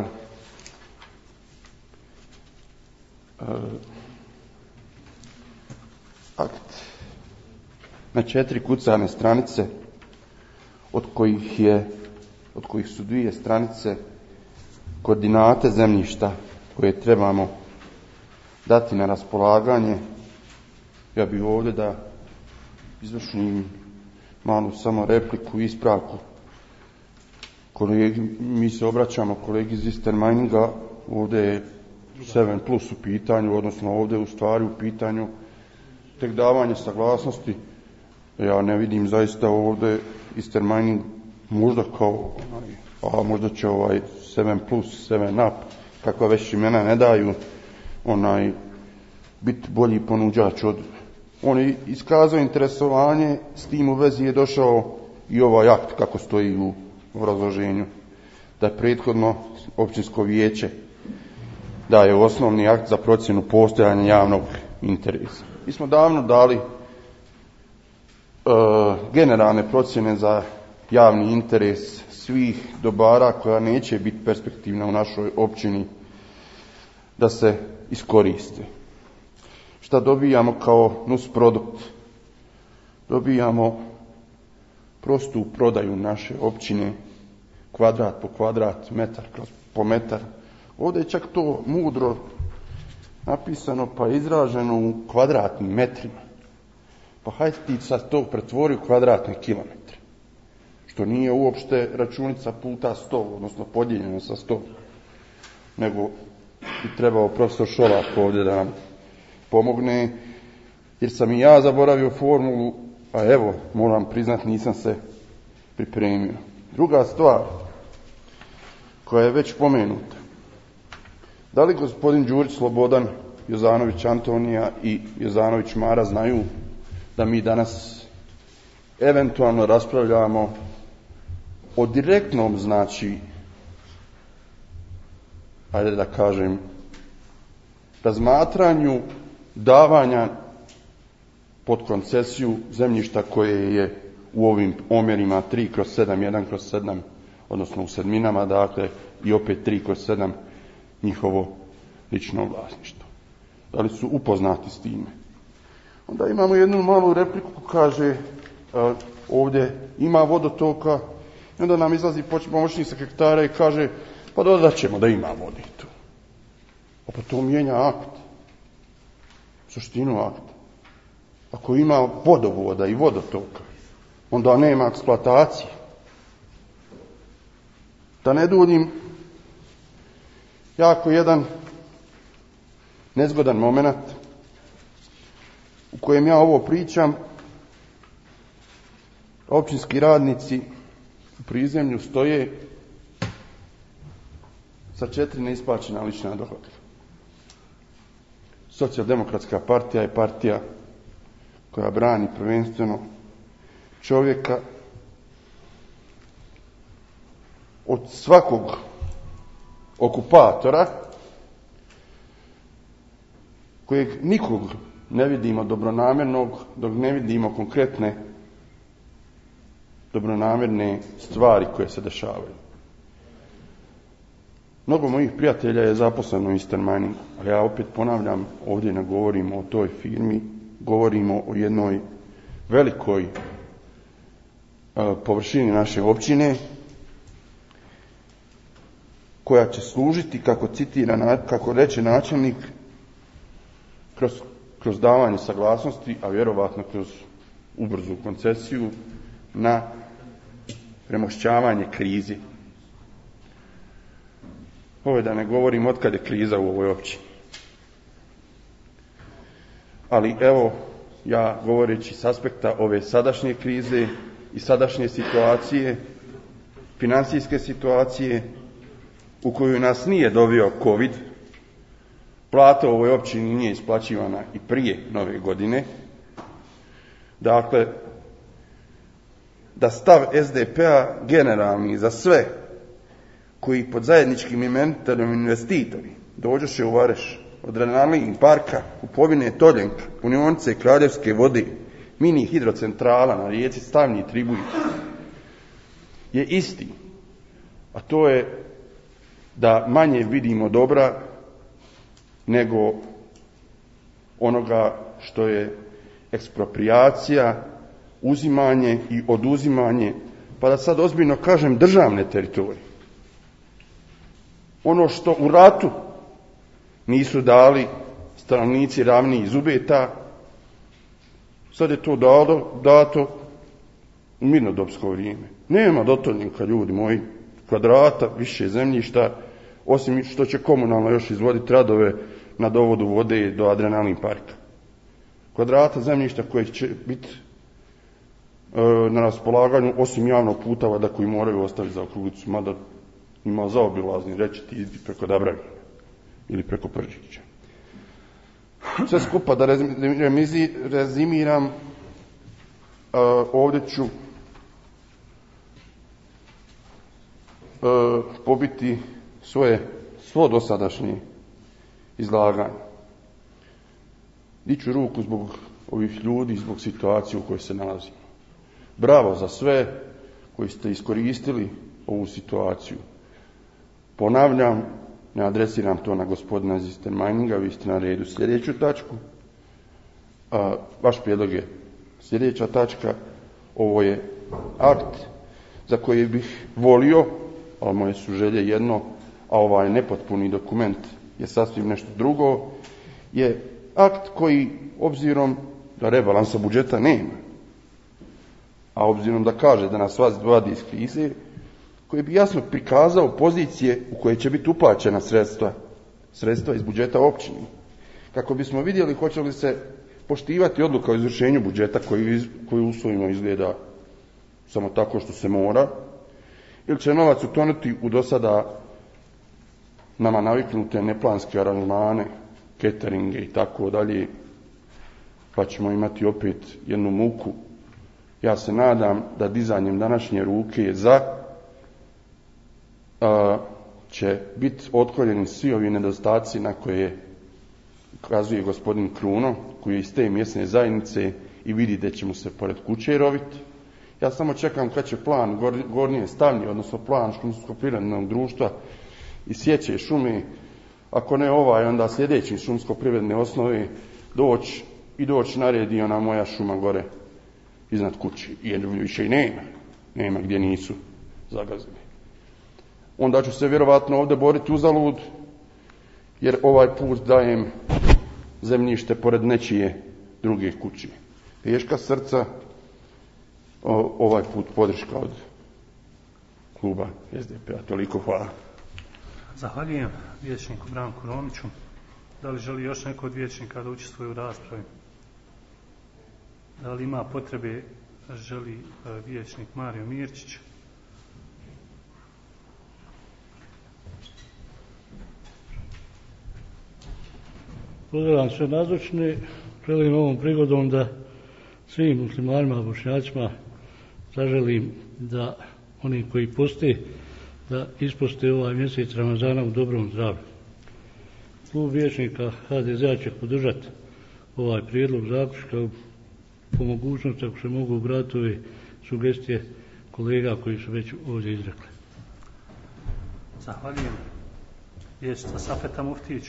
Akt na 4 kucane stranice, od kojih su 2 stranice koordinate zemljišta koje trebamo dati na raspolaganje. Ja bih ovdje da izvršim malu samo repliku i ispravku. Mi se obraćamo kolegi iz Eastern Mininga, ovdje je 7 plus u pitanju, odnosno ovdje u stvari u pitanju tek davanje saglasnosti. Ja ne vidim zaista ovdje Eastern Mining možda kao, a možda će 7 plus, 7 up, kakva već imena ne daju, biti bolji ponuđač od. On je iskazao interesovanje, s tim u vezi je došao i ovaj akt kako stoji u obrazloženju, da je prethodno općinsko vijeće daje osnovni akt za procjenu postojanja javnog interesa. Mi smo davno dali generalne procjene za javni interes svih dobara koja neće biti perspektivna u našoj općini da se iskoriste. Šta dobijamo kao nus produkt? Dobijamo prostu prodaju naše općine, kvadrat po kvadrat, metar po metar. Ovdje je čak to mudro napisano pa izraženo u kvadratnim metrima. Pa hajde ti sad to pretvori u kvadratne kilometre. Što nije uopšte računica puta 100, odnosno podijeljeno sa 100. Nego bi trebao profesor Šolak ovdje da nam pomogne, jer sam i ja zaboravio formulu, a evo, moram priznati, nisam se pripremio. Druga stvar, koja je već pomenuta, da li gospodin Đurić Slobodan, Jozanović Antonija i Jozanović Mara znaju da mi danas eventualno raspravljamo o direktnom, znači, ajde da kažem, razmatranju davanja pod koncesiju zemljišta koje je u ovim omjerima 3/7, 1/7, odnosno u sedminama, dakle, i opet 3/7 njihovo lično vlasništvo. Da li su upoznati s time? Onda imamo jednu malu repliku, kaže ovdje ima vodotoka, i onda nam izlazi pomoćnik sekretara i kaže pa dodat ćemo da ima vode tu. Pa to mijenja akt, suštinu akta. Ako ima vodovoda i vodotoka, onda nema eksploatacije. Da ne duljim, jako jedan nezgodan moment u kojem ja ovo pričam, općinski radnici u prizemlju stoje sa 4 neisplaćena lična dohotka. Socijaldemokratska partija je partija koja brani prvenstveno čovjeka od svakog okupatora, kojeg nikog ne vidimo dobronamjernog, dok ne vidimo konkretne dobronamjerne stvari koje se dešavaju. Mnogo mojih prijatelja je zaposleno u Eastern Miningu, ali ja opet ponavljam, ovdje ne govorimo o toj firmi, govorimo o jednoj velikoj površini naše općine, koja će služiti, kako reče načelnik, kroz davanje saglasnosti, a vjerovatno kroz ubrzu koncesiju, na premošćavanje krize. Ovo je da ne govorim otkad je kriza u ovoj općini. Ali evo, ja govoreći s aspekta ove sadašnje krize i sadašnje situacije, financijske situacije, u koju nas nije doveo COVID, plata u ovoj općini nije isplaćivana i prije nove godine. Dakle, da stav SDP-a generalni za sve koji pod zajedničkim imeniteljem investitori dođoše u Vareš, adrenalin parka, kupovine Toljenka, punionice Kraljevske vode, mini hidrocentrala na rijeci Stavnji Tribuj je isti, a to je da manje vidimo dobra nego onoga što je ekspropriacija, uzimanje i oduzimanje, pa da sad ozbiljno kažem državne teritorije. Ono što u ratu nisu dali stanovnici Ravni iz Ubeta, sad je to dato u mirnodopsko vrijeme. Nema do Toljenka, ljudi moji, kvadrata, više zemljišta, osim što će komunalno još izvoditi radove na dovodu vode do adrenalin parka. Kvadrata zemljišta koje će biti na raspolaganju, osim javnog putava koji moraju ostaviti za okruglicu, mada ima zaobilazni, reći ti idi preko Dabravina ili preko Pržića. Sve skupa da rezimiram, ovdje ću pobiti svo dosadašnje izlaganje. Diću ruku zbog ovih ljudi, zbog situacije u kojoj se nalazimo. Bravo za sve koji ste iskoristili ovu situaciju. Ponavljam, ne adresiram to na gospodina Zistermajninga, vi ste na redu sljedeću tačku. Vaš prijedlog je sljedeća tačka. Ovo je akt za koji bih volio, ali moje su želje jedno, a ovaj nepotpuni dokument je sasvim nešto drugo, je akt koji, obzirom da rebalansa budžeta nema, a obzirom da kaže da nas vadi iz krize, koji bi jasno prikazao pozicije u koje će biti uplaćena sredstva iz budžeta općine, kako bismo vidjeli hoće li se poštivati odluka o izvršenju budžeta koju usvojimo izgleda samo tako što se mora, ili će novac utonuti u dosada nama naviknute neplanske aranžmane, cateringe i tako dalje, pa ćemo imati opet jednu muku. Ja se nadam da dizanjem današnje ruke će biti otklonjeni svi ovi nedostaci na koje ukazuje gospodin Kruno, koji je iz te mjesne zajednice i vidi da će mu se pored kuće roviti. Ja samo čekam kad će plan Gornje Stavnje, odnosno plan šumsko-privrednog društva i sjeće šume, ako ne onda sljedeći šumsko-privredne osnove doći naredi ona moja šuma gore iznad kuće. Jer više i nema gdje nisu zagazili. Onda ću se vjerovatno ovdje boriti uzalud, jer ovaj put dajem zemljište pored nečije druge kuće. Teška srca, ovaj put podrška od kluba SDP-a. Toliko, hvala. Zahvaljujem vijećniku Branku Romiću. Da li želi još neko od vijećnika da učestvuje u raspravi? Da li ima potrebe, želi vijećnik Mario Mirčić? Pozdravljam sve nazočne. Želim ovom prigodom da svim muslimanima, bošnjacima zaželim da oni koji poste, da isposte ovaj mjesec Ramazana u dobrom zdravlju. Klub vijećnika HDZ-a će podržati ovaj prijedlog zaključka, po mogućnosti ako se mogu obratiti ove sugestije kolega koji su već ovdje izrekli. Zahvaljujem. Vijećnica Safeta Muftiću.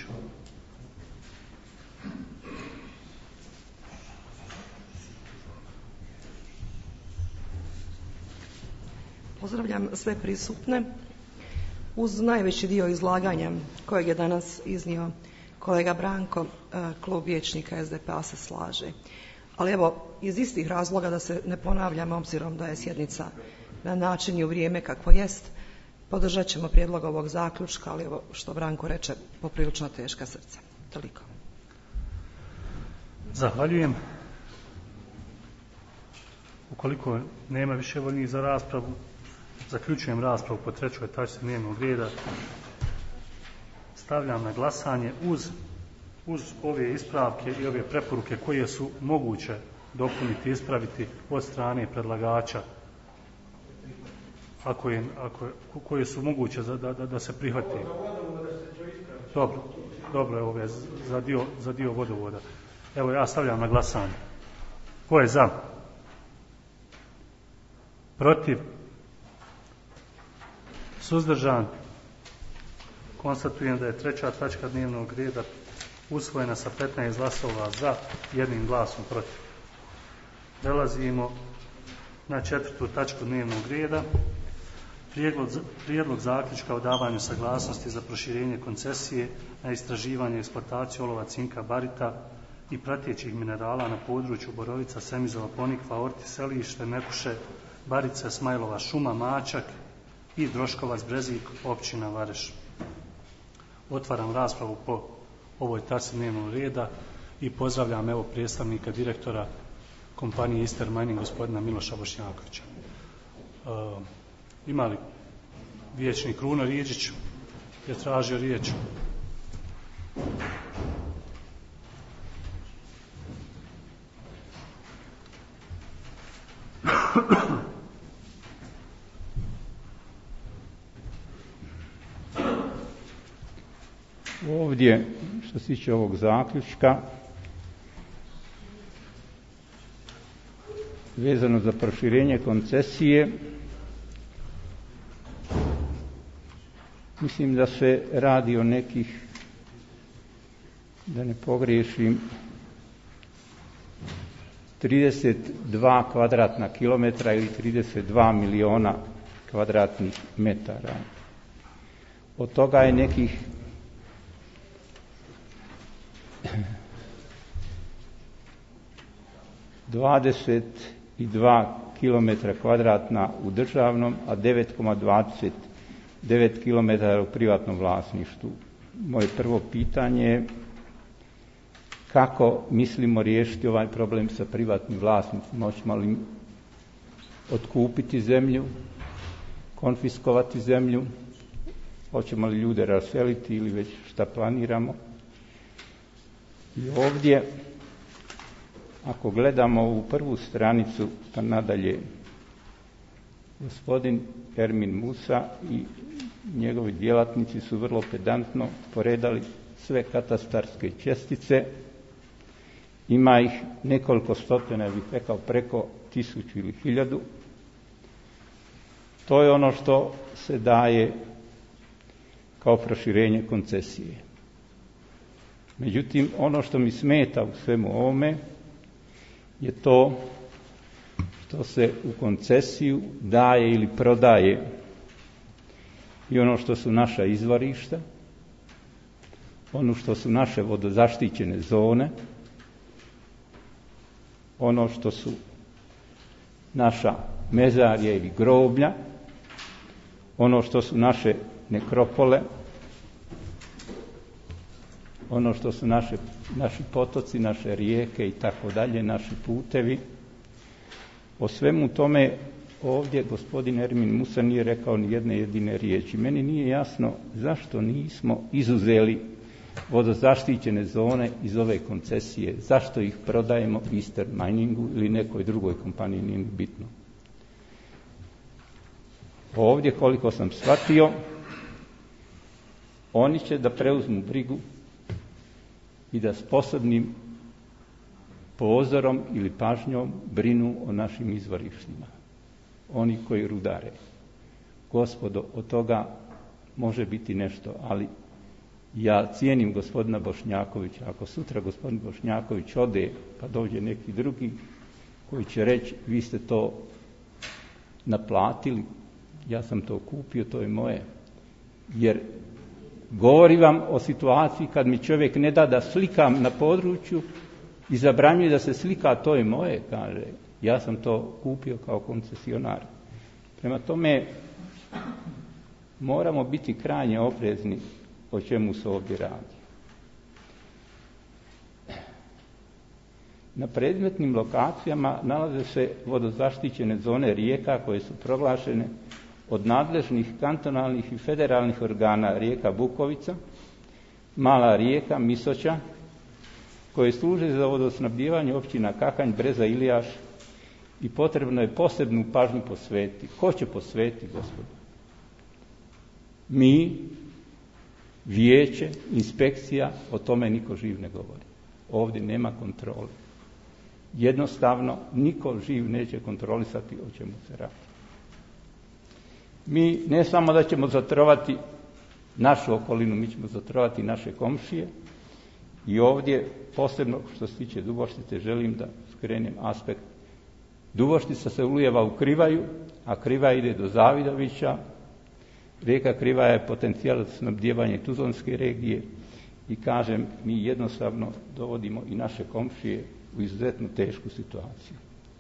Pozdravljam sve prisutne. Uz najveći dio izlaganja kojeg je danas iznio kolega Branko, klub vijećnika SDP-a se slaže. Ali evo, iz istih razloga da se ne ponavljamo, obzirom da je sjednica na način i u vrijeme kakvo jest, podržat ćemo prijedlog ovog zaključka, ali evo što Branko reče, poprilično teška srca. Toliko. Zahvaljujem. Ukoliko nema više voljnih za raspravu, zaključujem raspravu po trećoj tačci dnevnog reda. Stavljam na glasanje uz ove ispravke i ove preporuke koje su moguće dopuniti, ispraviti od strane predlagača koje su moguće da se prihvati. Dobro, evo je za dio vodovoda. Evo ja stavljam na glasanje. Ko je za? Protiv? Suzdržan? Konstatujem da je 3. tačka dnevnog reda usvojena sa 15 glasova za, 1 glasom protiv. Prelazimo na 4. tačku dnevnog reda. Prijedlog zaključka o davanju saglasnosti za proširenje koncesije na istraživanje i eksploataciju olova, cinka, barita i pratećih minerala na području Borovica, Semizova, Ponikva, Orti, Selište, Mekuše, Barice, Smajlova šuma, Mačak i Droškovac, Brezik, općina Vareš. Otvaram raspravu po ovoj tačci dnevnog reda i pozdravljam evo predstavnika direktora kompanije Eastern Mining, gospodina Miloša Bošnjakovića. Ima li vijećnik Kruno Riđić je tražio riječ? Ovdje, što se tiče ovog zaključka, vezano za proširenje koncesije, mislim da se radi o nekih, da ne pogriješim, 32 kvadratna kilometra ili 32 miliona kvadratnih metara. Od toga je nekih 22 kilometra kvadratna u državnom, a 9,29 kilometara u privatnom vlasništvu. Moje prvo pitanje je kako mislimo riješiti ovaj problem sa privatnim vlasnicima? Hoćemo li otkupiti zemlju, konfiskovati zemlju, hoćemo li ljude raseliti ili već šta planiramo? I ovdje, ako gledamo ovu prvu stranicu pa nadalje, gospodin Ermin Musa i njegovi djelatnici su vrlo pedantno poredali sve katastarske čestice. Ima ih nekoliko stotina, ja bih rekao preko 1000 ili 1000. To je ono što se daje kao proširenje koncesije. Međutim, ono što mi smeta u svemu ovome je to što se u koncesiju daje ili prodaje i ono što su naša izvorišta, ono što su naše vodozaštićene zone, ono što su naša mezarja ili groblja, ono što su naše nekropole, ono što su naši potoci, naše rijeke i tako dalje, naši putevi. O svemu tome ovdje gospodin Ermin Musa nije rekao ni jedne jedine riječi. Meni nije jasno zašto nismo izuzeli vodozaštićene zone iz ove koncesije, zašto ih prodajemo Eastern Miningu ili nekoj drugoj kompaniji, nije bitno. Ovdje, koliko sam shvatio, oni će da preuzmu brigu i da s posebnim pozorom ili pažnjom brinu o našim izvorištima. Oni koji rudare. Gospodo, od toga može biti nešto, ali ja cijenim gospodina Bošnjakovića. Ako sutra gospodin Bošnjaković ode, pa dođe neki drugi koji će reći vi ste to naplatili, ja sam to kupio, to je moje. Jer govorim vam o situaciji kad mi čovjek ne da slikam na području i zabranjuje da se slika, to je moje, kaže. Ja sam to kupio kao koncesionar. Prema tome, moramo biti krajnje oprezni o čemu se ovdje radi. Na predmetnim lokacijama nalaze se vodozaštićene zone rijeka koje su proglašene od nadležnih kantonalnih i federalnih organa rijeka Bukovica, Mala rijeka Misoća, koje služe za vodosnabdijevanje općina Kakanj, Breza, Ilijaš i potrebno je posebnu pažnju posvetiti. Ko će posvetiti, gospodo? Mi, vijeće, inspekcija, o tome niko živ ne govori. Ovdje nema kontrole. Jednostavno, niko živ neće kontrolisati o čemu se radi. Mi ne samo da ćemo zatrovati našu okolinu, mi ćemo zatrovati naše komšije i ovdje, posebno što se tiče Duboštice, želim da skrenem aspekt. Duboštica se ulijeva u Krivaju, a Krivaja ide do Zavidovića. Rijeka Krivaja je potencijal za snabdijevanje Tuzlanske regije i kažem, mi jednostavno dovodimo i naše komšije u izuzetno tešku situaciju.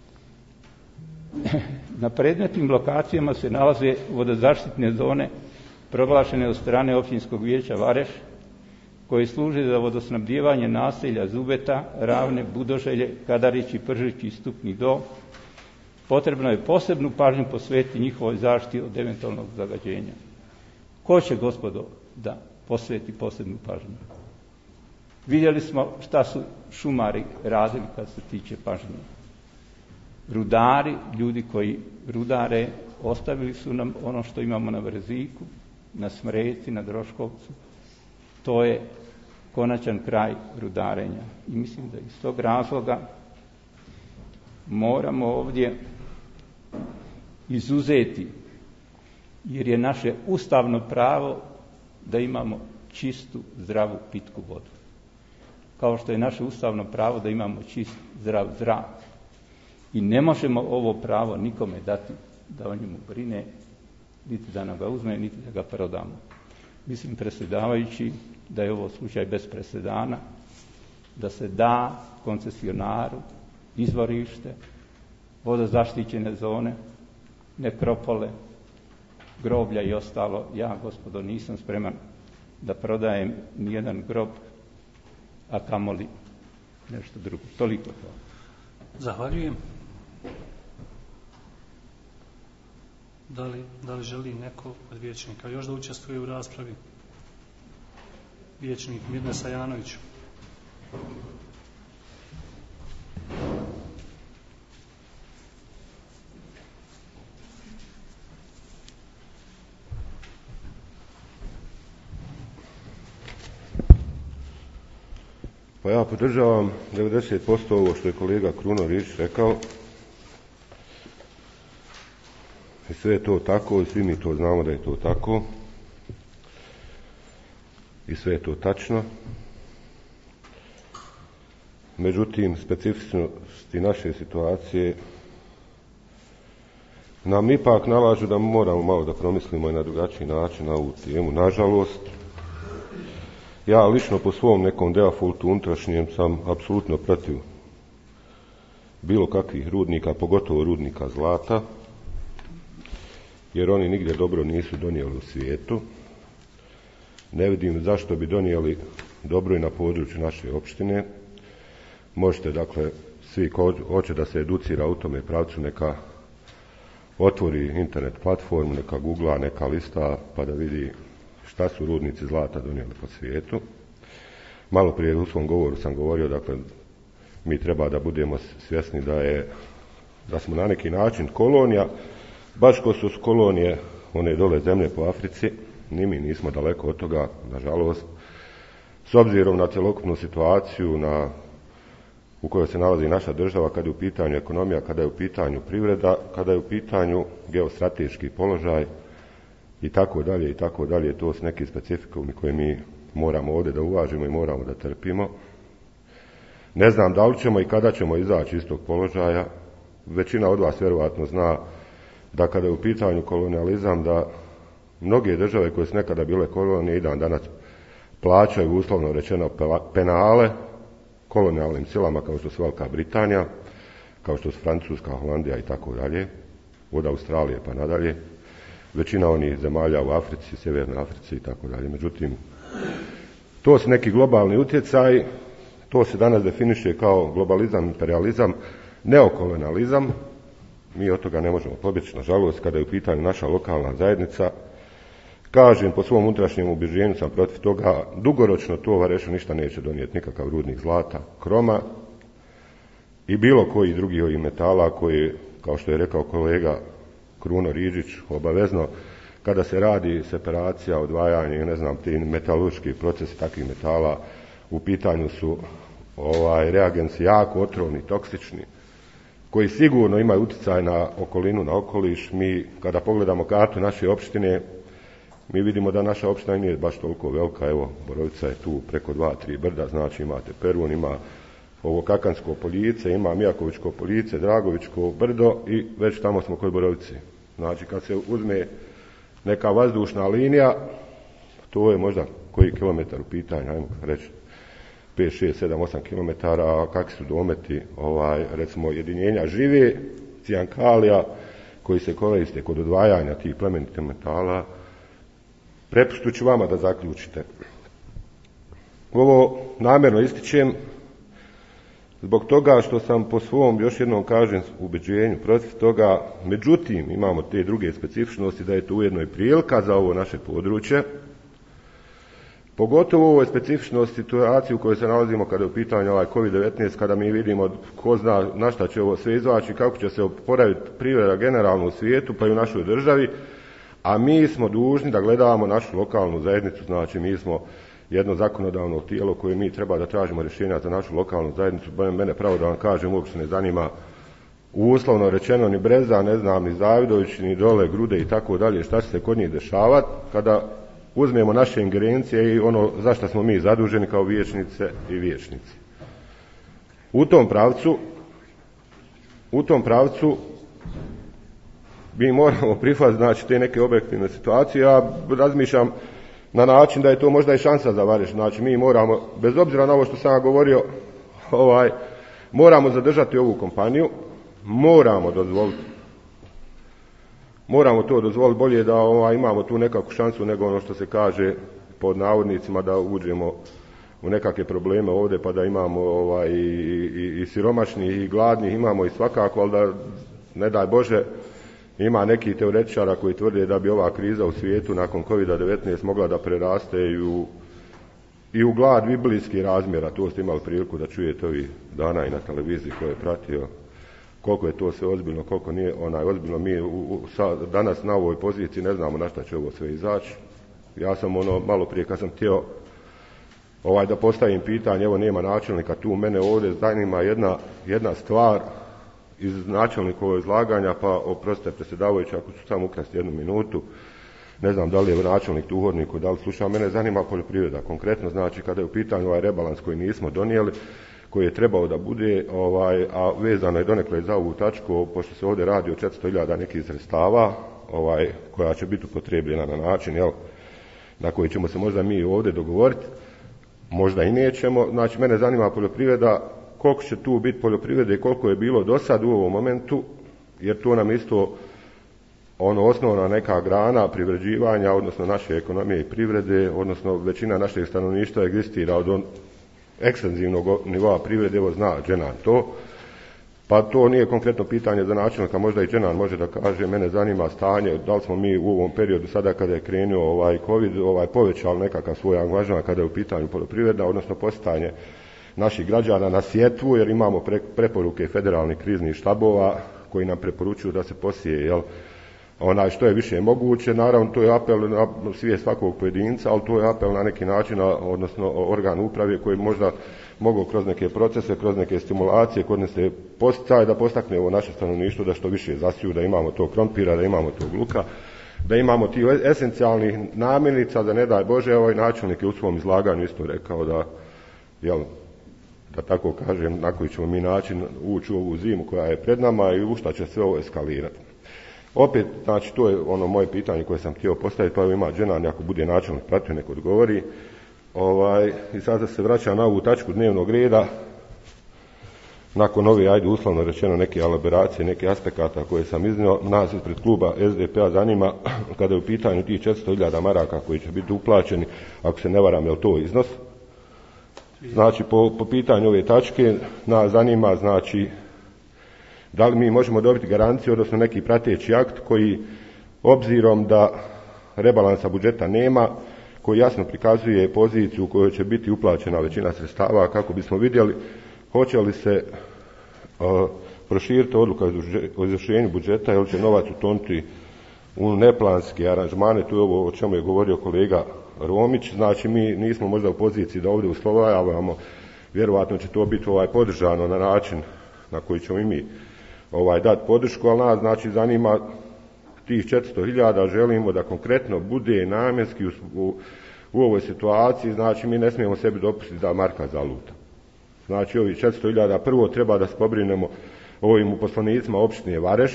Na predmetnim lokacijama se nalaze vodozaštitne zone proglašene od strane Općinskog vijeća Vareš, koje služe za vodosnabdijevanje naselja Zubeta, Ravne, Budoželje, Kadarić i Pržić i Stupni Do. Potrebno je posebnu pažnju posvetiti njihovoj zaštiti od eventualnog zagađenja. Ko će, gospodo, da posveti posebnu pažnju? Vidjeli smo šta su šumari radili kad se tiče pažnje. Rudari, ljudi koji rudare, ostavili su nam ono što imamo na Vrziku, na Smreci, na Droškovcu. To je konačan kraj rudarenja. I mislim da iz tog razloga moramo ovdje izuzeti, jer je naše ustavno pravo da imamo čistu, zdravu, pitku vodu. Kao što je naše ustavno pravo da imamo čist, zdrav zrak. I ne možemo ovo pravo nikome dati da o njemu brine, niti da nam ga uzme, niti da ga prodamo. Mislim, predsjedavajući, da je ovo slučaj bez presedana, da se da koncesionaru izvorište, vodozaštićene zone, nekropole, groblja i ostalo. Ja, gospodo, nisam spreman da prodajem nijedan grob, a kamoli nešto drugo. Toliko to. Zahvaljujem. Da li želi neko od vijećnika još da učestvuje u raspravi? Vijećnik Mirne Sajanović. Pa ja podržavam 90% ovo što je kolega Krunorić rekao. I sve je to tako i svi mi to znamo da je to tako. I sve je to tačno. Međutim, specifičnosti naše situacije nam ipak nalažu da moramo malo da promislimo i na drugačiji način na ovu temu. Nažalost, ja lično po svom nekom defaultu unutrašnjem sam apsolutno protiv bilo kakvih rudnika, pogotovo rudnika zlata, jer oni nigdje dobro nisu donijeli u svijetu. Ne vidim zašto bi donijeli dobro i na području naše opštine. Možete, dakle, svi ko hoće da se educira u tome pravcu, neka otvori internet platformu, neka googla, neka lista, pa da vidi šta su rudnici zlata donijeli po svijetu. Malo prije u svom govoru sam govorio, dakle, mi treba da budemo svjesni da smo na neki način kolonija, baš ko su kolonije one dole zemlje po Africi, ni mi nismo daleko od toga, nažalost. S obzirom na cjelokupnu situaciju u kojoj se nalazi naša država, kada je u pitanju ekonomija, kada je u pitanju privreda, kada je u pitanju geostrateški položaj i tako dalje, to su neki specifikumi koje mi moramo ovdje da uvažimo i moramo da trpimo. Ne znam da li ćemo i kada ćemo izaći iz tog položaja. Većina od vas vjerojatno zna da kada je u pitanju kolonijalizam, da mnoge države koje su nekada bile kolonije i dan danas plaćaju, uslovno rečeno, penale kolonijalnim silama kao što su Velika Britanija, kao što su Francuska, Holandija i tako dalje, od Australije pa nadalje, većina onih zemalja u Africi, Sjevernoj Africi i tako dalje. Međutim, to su neki globalni utjecaj, to se danas definiše kao globalizam, imperializam, neokolonializam. Mi od toga ne možemo pobjeći, nažalost, kada je u pitanju naša lokalna zajednica. Kažem, po svom unutrašnjem ubjeđenju sam protiv toga. Dugoročno to Varešu ništa neće donijeti, nikakav rudnik zlata, kroma i bilo koji drugi ovih metala koje kao što je rekao kolega Kruno Riđić, obavezno kada se radi separacija, odvajanje, ne znam, ti metalurški procesi takvih metala, u pitanju su reagensi jako otrovni, toksični, koji sigurno imaju utjecaj na okolinu, na okoliš. Mi, kada pogledamo kartu naše opštine, mi vidimo da naša opština nije baš toliko velika. Evo, Borovica je tu preko 2-3 brda, znači imate Perun, ima ovo Kakansko poljice, ima Mijakovičko poljice, Dragovičko brdo i već tamo smo kod Borovice. Znači, kad se uzme neka vazdušna linija, to je možda koji kilometar u pitanju, ajmo reći 5, 6, 7, 8 kilometara, a kakvi su dometi, recimo, jedinjenja žive, cijankalija, koji se koriste kod odvajanja tih plemenitih metala. Prepuštit ću vama da zaključite. Ovo namjerno ističem zbog toga što sam po svom, još jednom kažem, ubeđenju protiv toga. Međutim, imamo te druge specifičnosti, da je to ujedno i prilika za ovo naše područje, pogotovo u ovoj specifičnoj situaciji u kojoj se nalazimo kada je u pitanju COVID-19, kada mi vidimo ko zna na šta će ovo sve izvaći, kako će se oporaviti privreda generalno u svijetu pa i u našoj državi, a mi smo dužni da gledamo našu lokalnu zajednicu. Znači, mi smo jedno zakonodavno tijelo koje mi treba da tražimo rješenja za našu lokalnu zajednicu. Mene, pravo da vam kažem, uopšte ne zanima uslovno rečeno ni Breza, ne znam, ni Zavidović, ni dole Grude i tako dalje, šta će se kod njih dešavati kada uzmemo naše ingerencije i ono za što smo mi zaduženi kao vijećnice i vijećnici. U tom pravcu mi moramo prihvatiti, znači, te neke objektivne situacije. Ja razmišljam na način da je to možda i šansa za Vareš. Znači, mi moramo, bez obzira na ovo što sam ja govorio, moramo zadržati ovu kompaniju, moramo to dozvoliti bolje da imamo tu nekakvu šansu nego ono što se kaže pod navodnicima da uđemo u nekakve probleme ovdje pa da imamo i siromašnih i gladnih, imamo i svakako, ali da ne daj Bože ima nekih teoretičara koji tvrde da bi ova kriza u svijetu nakon COVID-19 mogla da preraste i u glad biblijskih razmjera. To ste imali priliku da čujete ovih dana i na televiziji koje je pratio, koliko je to sve ozbiljno, koliko nije ozbiljno. Mi danas na ovoj poziciji ne znamo na šta će ovo sve izaći. Ja sam malo prije kad sam htio da postavim pitanje, evo nema načelnika tu, mene ovdje zanima jedna stvar iz načelnikovog izlaganja, pa oprostite predsjedavajući ako ću samo ukrasti 1 minutu, ne znam da li je načelnik tu uhodniku, da li sluša, mene zanima poljoprivreda konkretno. Znači, kada je u pitanju ovaj rebalans koji nismo donijeli, koji je trebao da bude, a vezano je donekle za ovu tačku, pošto se ovdje radi o 400.000 nekih sredstava, koja će biti upotrebljena na način, na koji ćemo se možda mi ovdje dogovoriti, možda i nećemo. Znači, mene zanima poljoprivreda, koliko će tu biti poljoprivrede i koliko je bilo do sad u ovom momentu, jer to nam isto osnovna neka grana privređivanja, odnosno naše ekonomije i privrede, odnosno većina našeg stanovništva egzistira od ekstenzivnog nivoa privrede, evo zna Dženan to, pa to nije konkretno pitanje za načelnika, možda i Dženan može da kaže, mene zanima stanje, da li smo mi u ovom periodu sada kada je krenuo COVID, povećali nekakav svoj angažman kada je u pitanju poljoprivreda, odnosno postanje naših građana na sjetvu, jer imamo preporuke federalnih kriznih štabova koji nam preporučuju da se posije što je više moguće. Naravno, to je apel na svijest svakog pojedinca, ali to je apel na neki način, odnosno organ uprave koji možda mogu kroz neke procese, kroz neke stimulacije, kod nas se posticaje da postakne ovo naše stanovništvo da što više zasiju, da imamo to krompira, da imamo to luka, da imamo ti esencijalnih namirnica, da ne daj Bože, ovaj načelnik je u svom izlaganju isto rekao da tako kažem, na koji ćemo mi način ući u ovu zimu koja je pred nama i u šta će sve ovo eskalirati. Opet, znači, to je moje pitanje koje sam htio postaviti, pa ima Dženan, ako bude načelnik pratio, nek odgovori. I sada se vraća na ovu tačku dnevnog reda, nakon ove, uslovno rečeno, neke elaboracije, neke aspekata koje sam iznio. Nas ispred kluba SDP-a zanima, kada je u pitanju tih 400.000 maraka koji će biti uplaćeni, ako se ne varam, je to iznos? Znači, po pitanju ove tačke nas zanima, znači, da li mi možemo dobiti garanciju, odnosno neki prateći akt koji, obzirom da rebalansa budžeta nema, koji jasno prikazuje poziciju u kojoj će biti uplaćena većina sredstava, kako bismo vidjeli hoće li se proširiti odluka o izvršenju budžeta, jer će novac utoniti u neplanske aranžmane, tu je ovo o čemu je govorio kolega Romić, znači mi nismo možda u poziciji da ovdje uslovljavamo, vjerovatno će to biti podržano na način na koji ćemo i mi dati podršku, ali nas znači zanima tih 400.000, želimo da konkretno bude namjenski u ovoj situaciji, znači mi ne smijemo sebi dopustiti da marka zaluta. Znači ovih 400.000 prvo treba da se pobrinemo ovim uposlenicima opštine Vareš,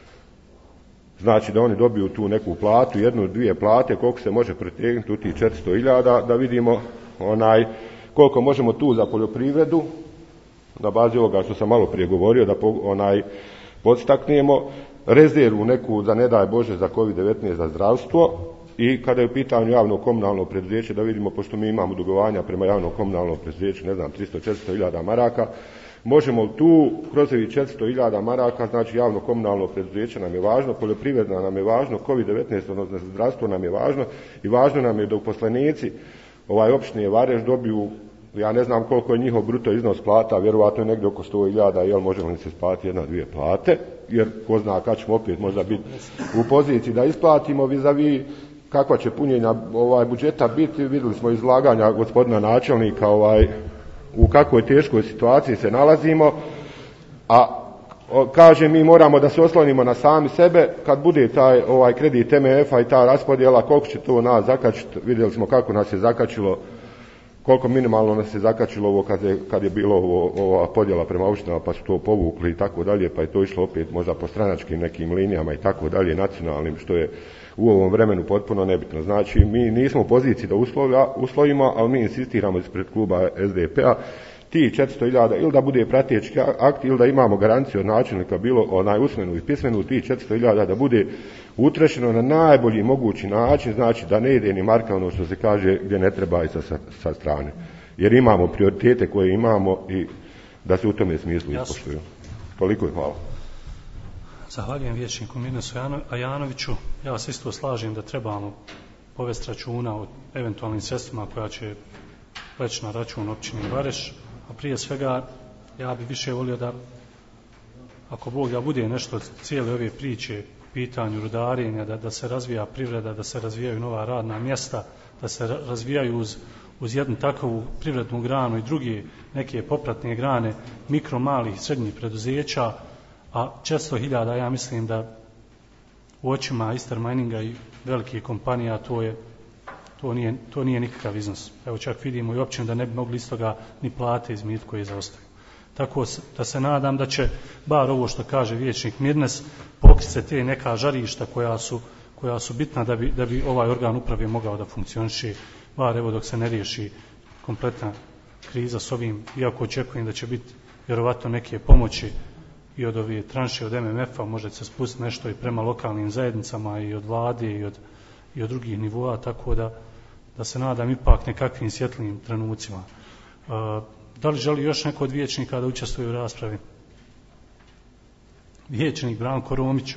znači da oni dobiju tu neku platu, 1-2 plate, koliko se može pretegnuti u tih 400.000, da vidimo koliko možemo tu za poljoprivredu, na bazi ovoga što sam malo prije govorio, da podstaknemo rezervu neku za ne daj Bože za COVID-19 za zdravstvo, i kada je u pitanju javno komunalno preduzeće, da vidimo, pošto mi imamo dugovanja prema javno komunalnom preduzeću, 300-400.000 maraka, možemo tu kroz ovih 400.000 maraka, znači javno komunalno preduzeće nam je važno, poljoprivredna nam je važno, COVID-19, odnosno zdravstvo nam je važno, i važno nam je da uposlenici opštine Vareš dobiju, ja ne znam koliko je njihov bruto iznos plata, vjerovatno je negdje oko 100.000, jel možemo li se isplatiti 1-2 plate, jer ko zna kad ćemo opet možda biti u poziciji da isplatimo vis-a-vis kakva će punjenja budžeta biti. Vidjeli smo izlaganja gospodina načelnika u kakvoj teškoj situaciji se nalazimo, a kaže mi moramo da se oslonimo na sami sebe. Kad bude taj kredit MMF-a i ta raspodjela, koliko će to nas zakačiti, vidjeli smo kako nas je zakačilo, koliko minimalno nas je zakačilo ovo kad je bilo ova podjela prema opštinama, pa su to povukli i tako dalje, pa je to išlo opet možda po stranačkim nekim linijama i tako dalje, nacionalnim, što je u ovom vremenu potpuno nebitno. Znači mi nismo u poziciji da uslovimo, ali mi insistiramo ispred kluba SDP-a ti 400.000 ili da bude prateći akt ili da imamo garanciju od načelnika, bilo usmenu i pismenu, ti 400.000 da bude utrošeno na najbolji mogući način, znači da ne ide ni marka ono što se kaže gdje ne treba i sa strane. Jer imamo prioritete koje imamo i da se u tome smislu ispoštuju. Toliko je, hvala. Zahvaljujem vijećniku Mirnesu Ajanoviću. Ja se isto slažem da trebamo povesti računa o eventualnim sredstvima koja će leći na račun općine Vareš, a prije svega ja bi više volio da, ako Bog da bude nešto cijele ove priče, pitanju rudarenja, da se razvija privreda, da se razvijaju nova radna mjesta, da se razvijaju uz jednu takvu privrednu granu i druge neke popratne grane mikro, malih i srednjih preduzeća, a 400.000, ja mislim da u očima Eastern Mininga i velikih kompanija to nije nikakav iznos. Evo čak vidimo i općine da ne bi mogli iz toga ni plate izmiriti koje zaostaju. Tako da se nadam da će, bar ovo što kaže vijećnik Mirnes, pokriti se te neka žarišta koja su bitna da bi ovaj organ uprave mogao da funkcioniše, bar evo dok se ne riješi kompletna kriza s ovim, iako očekujem da će biti vjerovatno neke pomoći i od ove tranše od MMF-a, može se spustiti nešto i prema lokalnim zajednicama i od vlade i od drugih nivoa, tako da se nadam ipak nekakvim svjetlim trenucima. Da li želi još neko od vijećnika da učestvuje u raspravi? Vijećnik Branko Romić.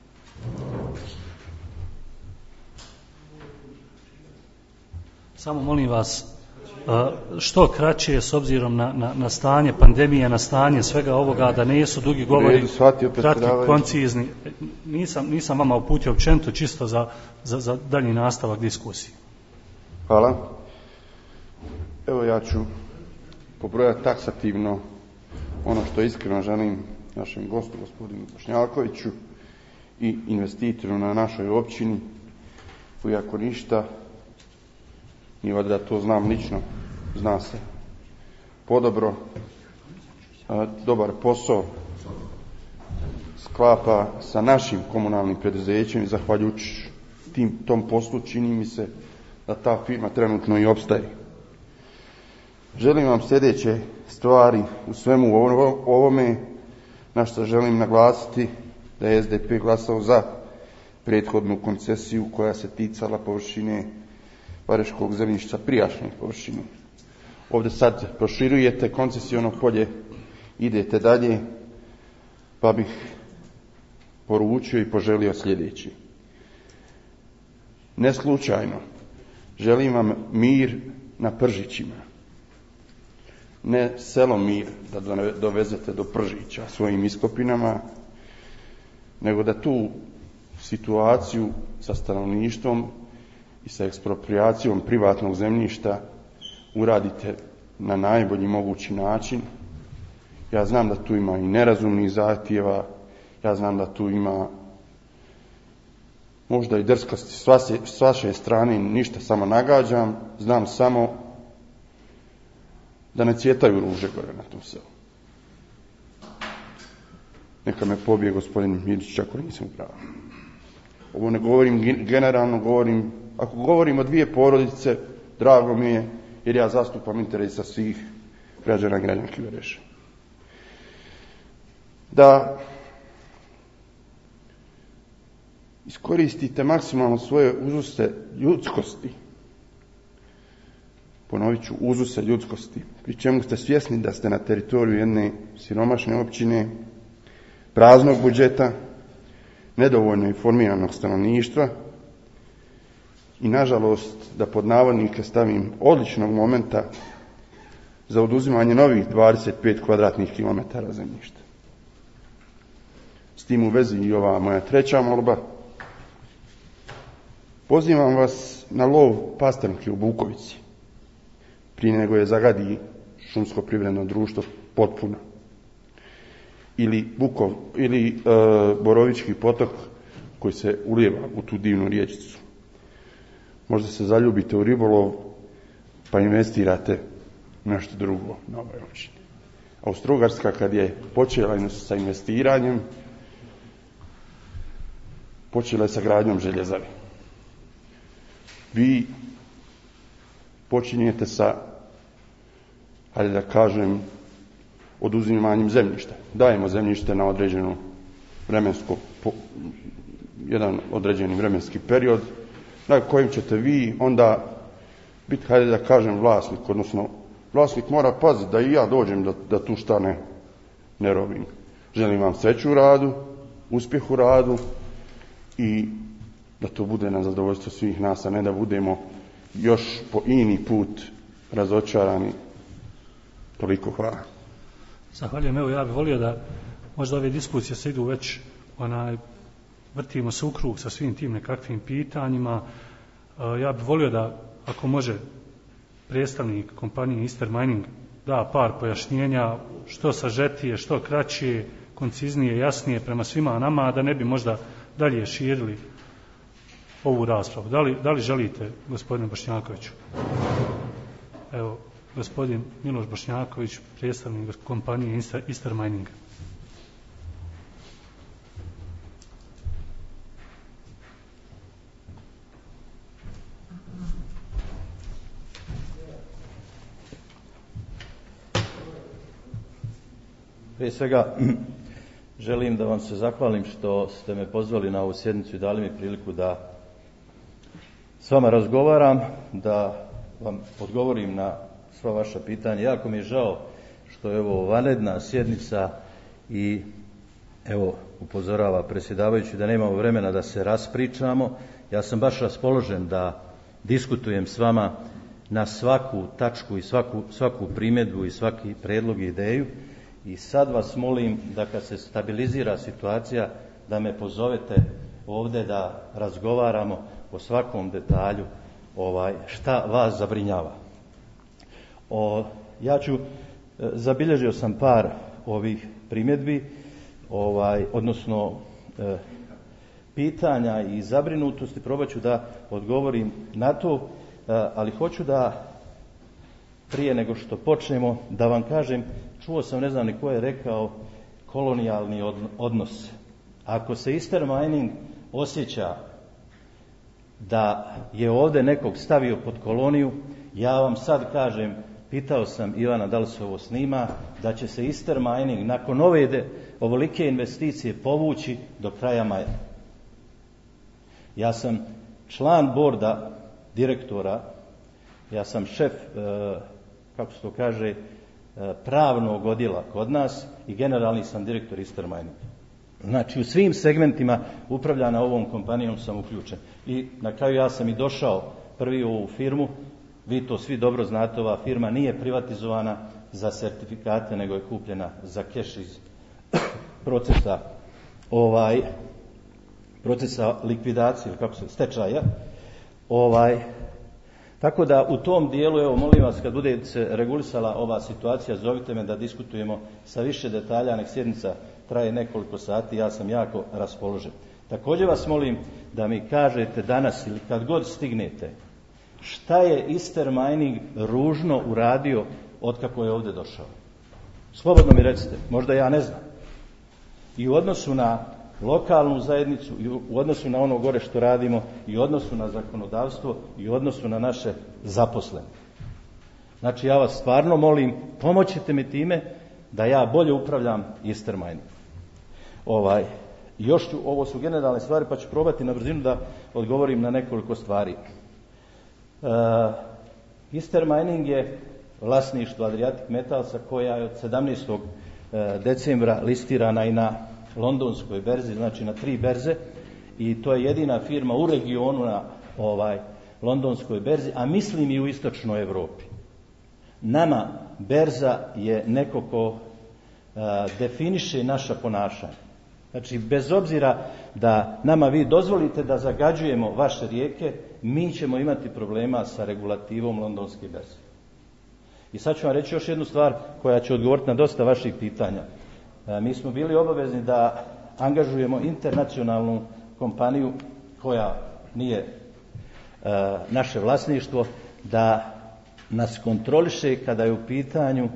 Samo molim vas, što kraće s obzirom na stanje pandemije, na stanje svega ovoga, da nisu dugi govori, kratki, koncizni. Nisam vama uputio općenito, čisto za dalji nastavak diskusije. Hvala. Evo ja ću pobrojati taksativno ono što iskreno želim našem gostu, gospodinu Bošnjakoviću, i investitoru na našoj općini, koji ako ništa, nije valjda da to znam lično, zna se podobro, dobar posao sklapa sa našim komunalnim preduzećem i zahvaljujući tom poslu čini mi se da ta firma trenutno i opstaje. Želim vam sljedeće stvari u svemu ovome, na što želim naglasiti da je SDP glasao za prethodnu koncesiju koja se ticala površine vareškog zemljišta, prijašnje površine. Ovdje sad proširujete koncesiono polje, idete dalje, pa bih poručio i poželio sljedeći. Ne slučajno želim vam mir na Pržićima. ne selo Mir da dovezete do Pržića svojim iskopinama, nego da tu situaciju sa stanovništvom i sa ekspropriacijom privatnog zemljišta uradite na najbolji mogući način. Ja znam da tu ima i nerazumnih zahtjeva, ja znam da tu ima možda i drskosti s vaše strane, ništa samo nagađam, znam samo da ne cvjetaju ruže gore na tom selu. Neka me pobije gospodin Mirčić ako nisam pravo. Ovo ne govorim generalno, govorim, ako govorim o dvije porodice, drago mi je, jer ja zastupam interesa svih građana i građanki Vereša. Da iskoristite maksimalno svoje uzuse ljudskosti, ponovit ću, uzuse ljudskosti, pri čemu ste svjesni da ste na teritoriju jedne siromašne općine, praznog budžeta, nedovoljno informiranog stanovništva i nažalost da pod navodnike stavim odličnog momenta za oduzimanje novih 25 kvadratnih kilometara zemljišta. S tim u vezi i ova moja treća molba. Pozivam vas na lov pastrnke u Bukovici, prije nego je zagadi šumsko privredno društvo potpuno. Ili Borovički potok koji se ulijeva u tu divnu riječicu. Možda se zaljubite u ribolov pa investirate nešto drugo na ovoj općini. Austro-Ugarska kad je počela sa investiranjem, počela je sa gradnjom željezare. Vi počinjete sa, hajde da kažem, oduzimanjem zemljišta. Dajemo zemljište na određeno jedan određeni vremenski period na kojem ćete vi onda biti, hajde da kažem, vlasnik, odnosno vlasnik mora paziti da i ja dođem da tu šta ne robim. Želim vam sreću u radu, uspjeh u radu i da to bude na zadovoljstvo svih nas, a ne da budemo još po ini put razočarani. Toliko, hvala. Zahvaljujem. Evo, ja bih volio da možda ove diskusije se idu već, vrtimo se u krug sa svim tim nekakvim pitanjima. Ja bih volio da, ako može, predstavnik kompanije Eastern Mining da par pojašnjenja, što sažetije, što kraće, konciznije, jasnije prema svima nama, da ne bi možda dalje širili ovu raspravu. Da li želite, gospodine Bošnjakoviću? Evo, gospodin Miloš Bošnjaković, predstavnik kompanije Eastern Mining. Prije svega želim da vam se zahvalim što ste me pozvali na ovu sjednicu i dali mi priliku da s vama razgovaram, da vam odgovorim na sva vaša pitanja. Jako mi je žao što je ovo vanredna sjednica i evo upozorava predsjedavajući da nemamo vremena da se raspričamo. Ja sam baš raspoložen da diskutujem s vama na svaku tačku i svaku primjedbu i svaki prijedlog i ideju. I sad vas molim da kad se stabilizira situacija da me pozovete ovdje da razgovaramo o svakom detalju šta vas zabrinjava. Zabilježio sam par ovih primjedbi, odnosno pitanja i zabrinutosti, probat ću da odgovorim na to, ali hoću da prije nego što počnemo da vam kažem, čuo sam, ne znam ni ko je rekao, kolonijalni odnos. Ako se Eastern Mining osjeća da je ovdje nekog stavio pod koloniju, ja vam sad kažem, pitao sam Ivana da li se ovo snima, da će se Eastern Mining nakon ovolike investicije povući do kraja maja. Ja sam član borda direktora, ja sam šef, kako se to kaže, pravnog odjela kod nas i generalni sam direktor Eastern Mining. Znači u svim segmentima upravljanja ovom kompanijom sam uključen. I na kraju ja sam i došao prvi u ovu firmu, vi to svi dobro znate, ova firma nije privatizovana, za sertifikate, nego je kupljena za keš iz procesa likvidacije, kako se stečaja. Tako da u tom dijelu, evo molim vas, kad bude se regulisala ova situacija, zovite me da diskutujemo sa više detalja, nek sjednica traje nekoliko sati, ja sam jako raspoložen. Također vas molim da mi kažete danas ili kad god stignete, šta je Easter Mining ružno uradio otkako je ovdje došao? Slobodno mi recite, možda ja ne znam. I u odnosu na lokalnu zajednicu, i u odnosu na ono gore što radimo, i u odnosu na zakonodavstvo, i u odnosu na naše zaposlene. Znači ja vas stvarno molim, pomoćite mi time da ja bolje upravljam Easter Mining. Još ću, ovo su generalne stvari, pa ću probati na brzinu da odgovorim na nekoliko stvari. Easter Mining je vlasništvo Adriatic Metalsa, koja je od 17. decembra listirana i na londonskoj berzi, znači na 3 berze, i to je jedina firma u regionu na londonskoj berzi, a mislim i u istočnoj Europi. Nama berza je neko ko definiše naša ponašanja. Znači, bez obzira da nama vi dozvolite da zagađujemo vaše rijeke, mi ćemo imati problema sa regulativom londonske berze. I sad ću vam reći još jednu stvar koja će odgovoriti na dosta vaših pitanja. Mi smo bili obavezni da angažujemo internacionalnu kompaniju koja nije naše vlasništvo, da nas kontroliše kada je u pitanju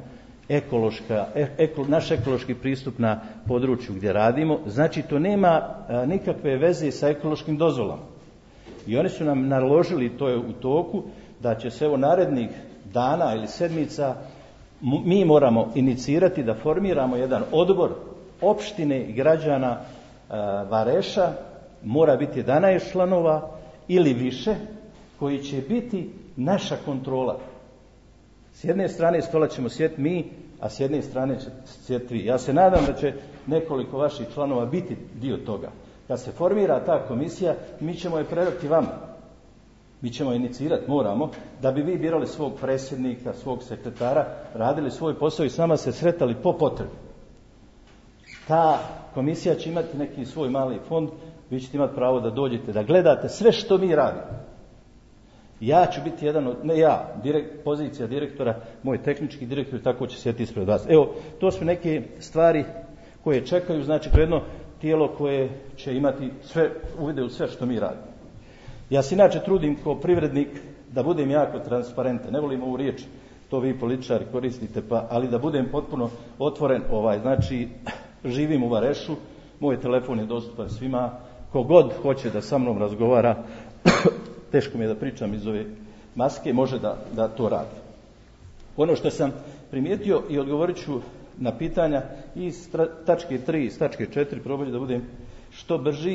naš ekološki pristup na području gdje radimo. Znači, to nema nikakve veze sa ekološkim dozvolama. I oni su nam naložili, to je u toku, da će se narednih dana ili sedmica mi moramo inicirati da formiramo jedan odbor opštine i građana Vareša, mora biti 11 članova ili više, koji će biti naša kontrola. S jedne strane stola ćemo sjeti mi, a s jedne strane će sjeti vi. Ja se nadam da će nekoliko vaših članova biti dio toga. Kad se formira ta komisija, mi ćemo je predati vama. Mi ćemo inicirati, moramo, da bi vi birali svog predsjednika, svog sekretara, radili svoj posao i s nama se sretali po potrebi. Ta komisija će imati neki svoj mali fond, vi ćete imati pravo da dođete, da gledate sve što mi radimo. Ja ću biti jedan od, ne ja, pozicija direktora, moj tehnički direktor, tako će sjeti ispred vas. Evo, to su neke stvari koje čekaju, znači to je jedno tijelo koje će imati sve uvide u sve što mi radimo. Ja se inače trudim kao privrednik da budem jako transparentan, ne volim ovu riječ, to vi političari koristite, ali da budem potpuno otvoren, znači živim u Varešu, moj telefon je dostupan svima, kogod hoće da sa mnom razgovara, teško mi je da pričam iz ove maske, može da to radi. Ono što sam primijetio i odgovorit ću na pitanja iz tačke 3, iz tačke 4, probat ću da budem što brži,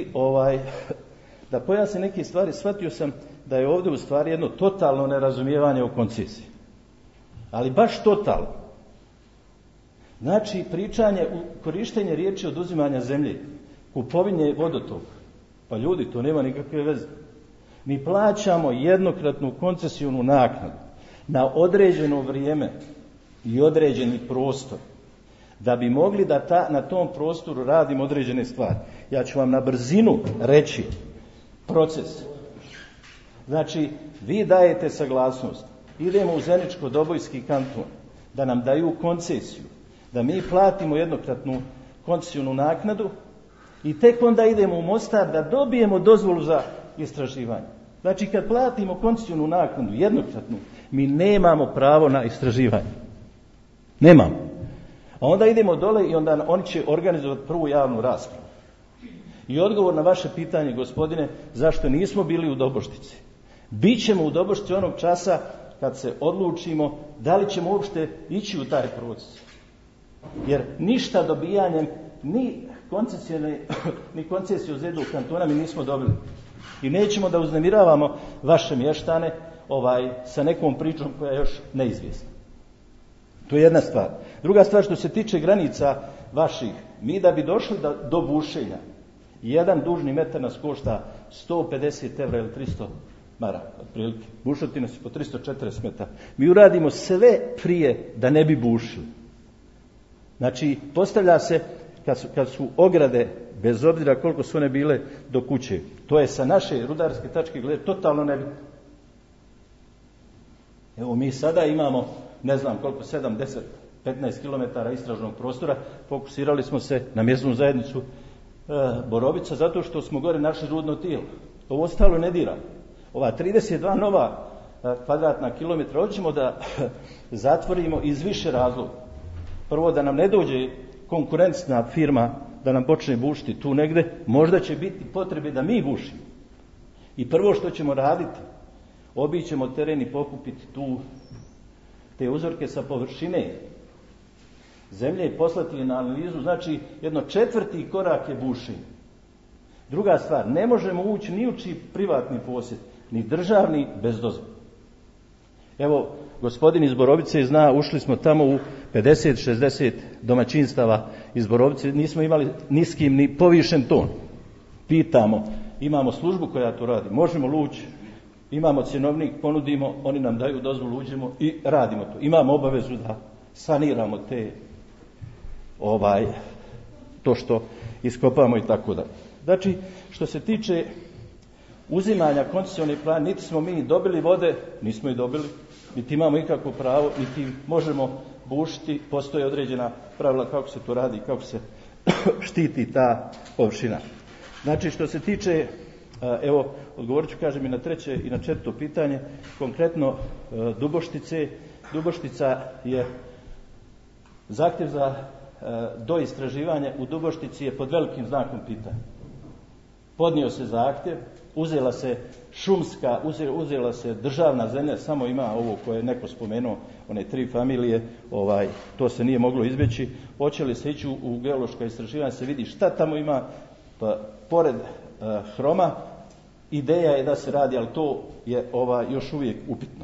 da pojasnim neke stvari. Shvatio sam da je ovdje u stvari jedno totalno nerazumijevanje u koncesiji. Ali baš totalno. Znači, korištenje riječi oduzimanja zemlje, kupovinje vodotoka. Pa ljudi, to nema nikakve veze. Mi plaćamo jednokratnu koncesijonu naknadu na određeno vrijeme i određeni prostor, da bi mogli da na tom prostoru radimo određene stvari. Ja ću vam na brzinu reći proces. Znači, vi dajete saglasnost, idemo u Zeničko-Dobojski kanton, da nam daju koncesiju, da mi platimo jednokratnu koncesijonu naknadu i tek onda idemo u Mostar da dobijemo dozvolu za istraživanje. Znači, kad platimo koncesijonu naknadu jednokratnu, mi nemamo pravo na istraživanje. Nemamo. A onda idemo dole i onda oni će organizovati prvu javnu raspravu. I odgovor na vaše pitanje, gospodine, zašto nismo bili u Doboštici? Bićemo u Doboštici onog časa kad se odlučimo da li ćemo uopšte ići u taj proces. Jer ništa dobijanjem ni koncesiju za jednog kantona mi nismo dobili. I nećemo da uznemiravamo vaše mještane sa nekom pričom koja je još neizvjesna. To je jedna stvar. Druga stvar, što se tiče granica vaših, mi da bi došli do bušenja, jedan dužni metar nas košta 150 € ili mara, otprilike. Bušotine su po 340 metara. Mi uradimo sve prije da ne bi bušili. Znači, postavlja se, kad su ograde, bez obzira koliko su one bile do kuće, to je sa naše rudarske tačke glede totalno nebitno. Evo, mi sada imamo, ne znam koliko, 7, 10, 15 km istražnog prostora, fokusirali smo se na mjesnu zajednicu Borovica, zato što smo gore našli rudno tijelo. Ovo ostalo ne dira. Ova 32 nova kvadratna kilometra hoćemo da zatvorimo iz više razloga. Prvo, da nam ne dođe konkurentna firma da nam počne bušiti tu negde, možda će biti potrebe da mi bušimo. I prvo što ćemo raditi, obićemo teren i pokupiti tu te uzorke sa površine zemlje i poslati je na analizu, znači 1/4 korak je bušenje. Druga stvar, ne možemo ući ni u čiji privatni posjed, ni državni, bez dozvole. Evo, gospodin iz Borovice zna, ušli smo tamo u 50-60 domaćinstava iz Borovice, nismo imali ni s kim ni povišen ton. Pitamo, imamo službu koja to radi, možemo li ući, imamo cjenovnik, ponudimo, oni nam daju dozvolu, uđemo i radimo to. Imamo obavezu da saniramo to što iskopamo i tako dalje. Znači, što se tiče uzimanja koncesioni plan, niti smo mi dobili vode, nismo ih dobili, niti imamo ikakvo pravo, niti možemo bušiti, postoje određena pravila kako se to radi, kako se štiti ta površina. Znači, što se tiče, evo, odgovorit ću, kažem, i na treće i na četvrto pitanje, konkretno Duboštice. Duboštica je zahtjev za doistraživanje u Duboštici je pod velikim znakom pitanja. Podnio se zahtjev, uzela se šumska, uzela se državna zemlja, samo ima ovo koje je neko spomenuo, one 3 familije, to se nije moglo izbjeći. Hoće li se ići u geološka istraživanja, se vidi šta tamo ima, pa pored hroma, ideja je da se radi, ali to je još uvijek upitno.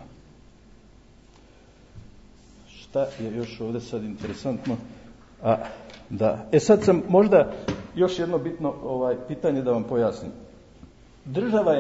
Šta je još ovdje sad interesantno? Sad sam možda još jedno bitno pitanje da vam pojasnim. Država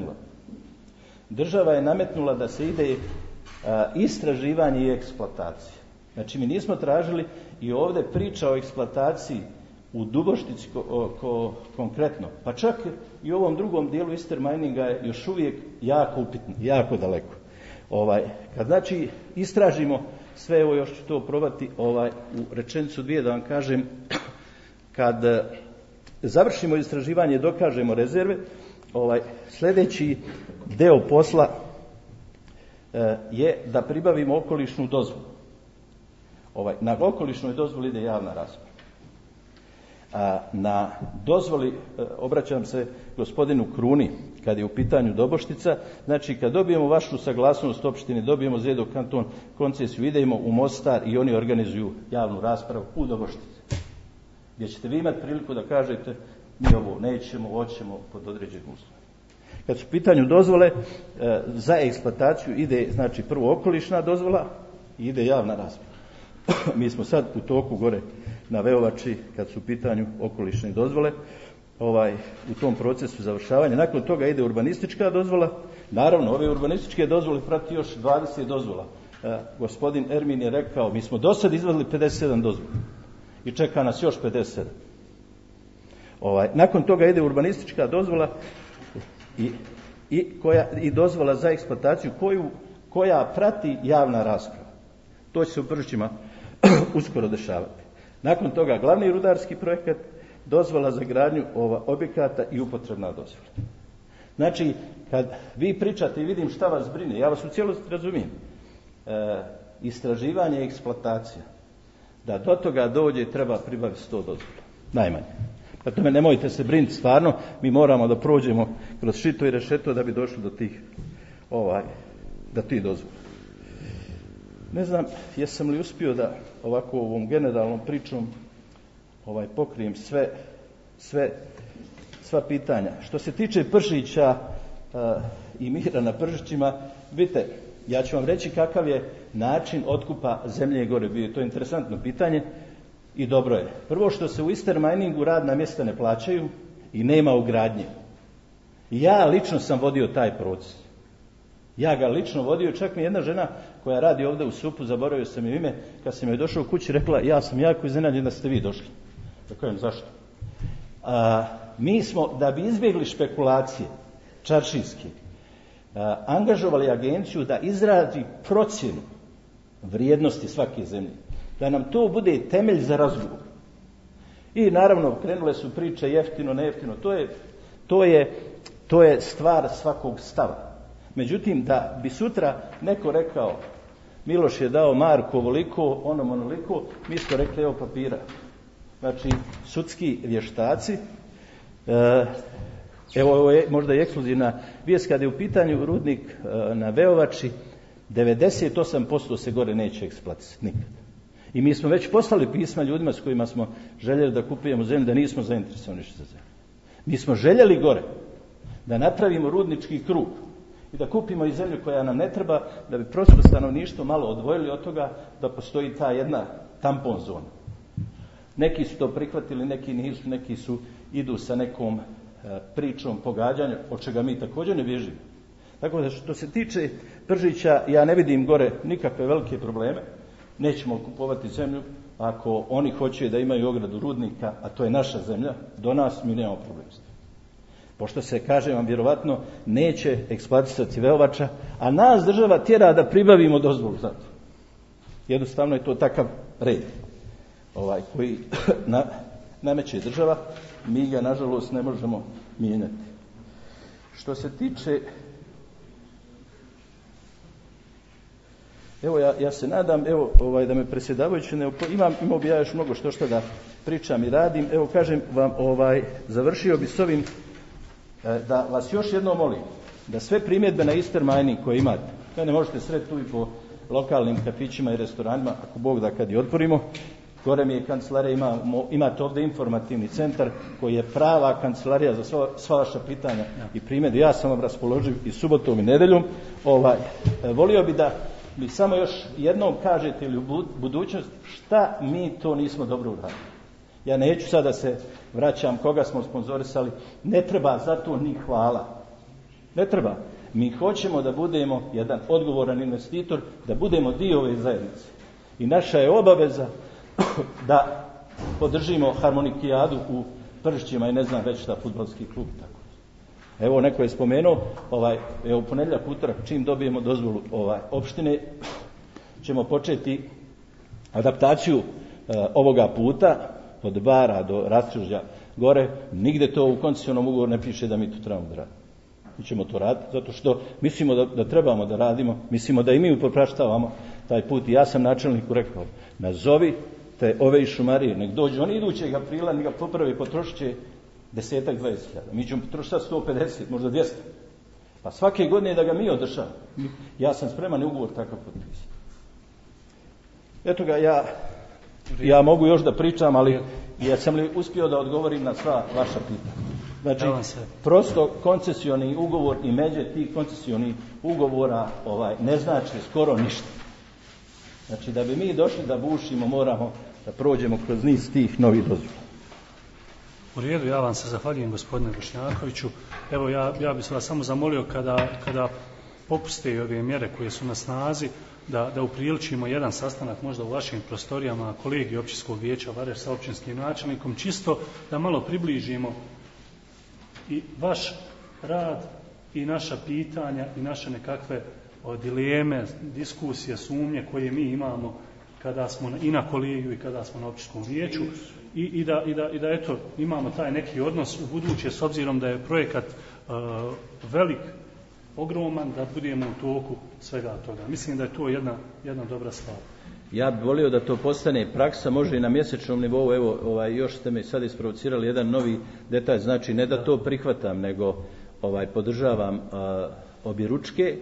je nametnula da se ide istraživanje i eksploatacija. Znači, mi nismo tražili, i ovdje priča o eksploataciji u Duboštici konkretno, pa čak i u ovom drugom dijelu Eastern Mininga je još uvijek jako upitno, jako daleko. Kad znači istražimo sve, evo još ću to probati u rečenicu 2 da vam kažem, kad završimo istraživanje i dokažemo rezerve, sljedeći deo posla je da pribavimo okolišnu dozvolu. Na okolišnoj dozvoli ide javna rasprava. Na dozvoli, obraćam se gospodinu Kruni, kad je u pitanju Doboštica, znači kad dobijemo vašu saglasnost opštine, dobijemo ZEDO kanton koncesiju, idemo u Mostar i oni organizuju javnu raspravu u Doboštici, gdje ćete vi imati priliku da kažete mi ovo nećemo, hoćemo pod određenim uslovima. Kad su u pitanju dozvole, za eksploataciju ide, znači, prvo okolišna dozvola i ide javna rasprava. Mi smo sad u toku gore na Veovači, kad su u pitanju okolišne dozvole, u tom procesu završavanja. Nakon toga ide urbanistička dozvola. Naravno, ove urbanističke dozvole prati još 20 dozvola. Gospodin Ermin je rekao, mi smo do sad izvadili 57 dozvola i čeka nas još 57. Nakon toga ide urbanistička dozvola i dozvola za eksploataciju koja prati javna rasprava. To će se u Pržićima uskoro dešavati. Nakon toga glavni rudarski projekat, dozvola za gradnju objekata i upotrebna dozvola. Znači, kad vi pričate i vidim šta vas brine, ja vas u cijelosti razumijem. Istraživanje i eksploatacija, da do toga dođe treba pribaviti 100 dozvola, najmanje. Pa tome nemojte se brinuti, stvarno, mi moramo da prođemo kroz šito i rešeto da bi došli do tih dozvola. Ne znam, jesam li uspio da ovako ovom generalnom pričom pokrijem sva pitanja. Što se tiče Pršića i mira na Pršićima, vidite, ja ću vam reći kakav je način otkupa zemlje gore bio. To je interesantno pitanje i dobro je. Prvo, što se u Eastern Miningu radna mjesta ne plaćaju i nema ugradnje. Ja lično sam vodio taj proces. Ja ga lično vodio, čak mi jedna žena koja radi ovdje u SUP-u, zaboravio sam joj ime, kad sam joj došao u kući rekla, ja sam jako iznenađen da ste vi došli. Da kažem, zašto? Mi smo, da bi izbjegli špekulacije čaršijske, angažovali agenciju da izradi procjenu vrijednosti svake zemlje. Da nam to bude temelj za razgovor. I naravno, krenule su priče jeftino, nejeftino. To je stvar svakog stava. Međutim, da bi sutra neko rekao Miloš je dao Marku ovoliko, onom onoliko, mi smo rekli evo papira. Znači, sudski vještaci, evo ovo je možda i ekskluzivna vijest, kada je u pitanju rudnik na Veovači, 98% se gore neće eksploatisati nikad. I mi smo već poslali pisma ljudima s kojima smo željeli da kupujemo zemlju, da nismo zainteresovani za zemlju. Mi smo željeli gore da napravimo rudnički krug i da kupimo i zemlju koja nam ne treba, da bi prosto stanovništvo malo odvojili od toga da postoji ta jedna tampon zona. Neki su to prihvatili, neki nisu, neki idu sa nekom pričom pogađanja, od čega mi također ne bježimo. Tako da što se tiče Pržića, ja ne vidim gore nikakve velike probleme. Nećemo kupovati zemlju. Ako oni hoće da imaju ogradu rudnika, a to je naša zemlja, do nas mi nemamo problem s tim. Pošto se, kažem vam, vjerovatno neće eksploatisati Veovača, a nas država tjera da pribavimo dozvolu za to. Jednostavno je to takav red koji nameće država, mi ga nažalost ne možemo mijenjati. Što se tiče, evo ja se nadam, da me predsjedavajući imao bi ja još mnogo što da pričam i radim. Evo kažem vam, završio bi s ovim da vas još jednom molim da sve primjedbe na Easter mining koje imate, ne možete sreti tu i po lokalnim kafićima i restoranima, ako Bog da kad je otvorimo. Gore mi je kancelarija, imate ovdje informativni centar koji je prava kancelarija za sva vaša pitanja i primjedbe. Ja sam vam raspoloživ i subotom i nedeljom. Volio bi da mi samo još jednom kažete ili u budućnosti šta mi to nismo dobro uradili. Ja neću sada se vraćam koga smo sponzorisali, ne treba za to ni hvala. Ne treba. Mi hoćemo da budemo jedan odgovoran investitor, da budemo dio ove zajednice. I naša je obaveza da podržimo harmonikijadu u Pršćima i ne znam već šta fudbalski klub. Tako. Evo neko je spomenuo, u ponedjeljak, utorak, čim dobijemo dozvolu opštine, ćemo početi adaptaciju ovoga puta od Bara do Rastružja gore. Nigde to u koncesionom ugovoru ne piše da mi to trebamo da radimo. Mi ćemo to raditi zato što mislimo da trebamo da radimo, mislimo da i mi upropaštavamo taj put. I ja sam načelniku rekao, nazovi te ove iz šumarije, nek dođu oni idućeg aprila, nek ga popravi, potrošit će 10-20 hiljada. Mi ćemo potrošiti 150, možda 200. Pa svake godine da ga mi održavamo. Ja sam spreman i ugovor takav potpisati. Eto ga, ja mogu još da pričam, ali ja sam li uspio da odgovorim na sva vaša pitanja. Znači, prosto koncesioni ugovor i međe tih koncesioni ugovora ne znači skoro ništa. Znači, da bi mi došli da bušimo, moramo da prođemo kroz niz tih novih dozvola. U redu, ja vam se zahvaljujem, gospodine Bošnjakoviću. Evo, ja bih vas samo zamolio kada popuste ove mjere koje su na snazi, da upriličimo jedan sastanak možda u vašim prostorijama, kolegi općinskog vijeća Vareš sa općinskim načelnikom, čisto da malo približimo i vaš rad i naša pitanja i naše nekakve dileme, diskusije, sumnje koje mi imamo kada smo i na kolegiju i kada smo na općinskom vijeću i da eto imamo taj neki odnos u buduće, s obzirom da je projekat velik, ogroman, da budemo u toku svega toga. Mislim da je to jedna dobra stvar. Ja bih volio da to postane praksa, može i na mjesečnom nivou. Evo, još ste me sad isprovocirali jedan novi detalj, znači ne da to prihvatam, nego podržavam objeručke.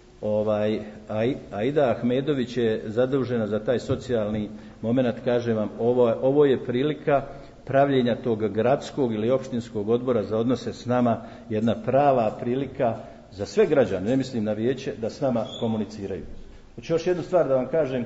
Aida Ahmedović je zadužena za taj socijalni moment, kažem vam, ovo je prilika pravljenja tog gradskog ili opštinskog odbora za odnose s nama, jedna prava prilika za sve građane, ne mislim na vijeće, da s nama komuniciraju. Hoću još jednu stvar da vam kažem,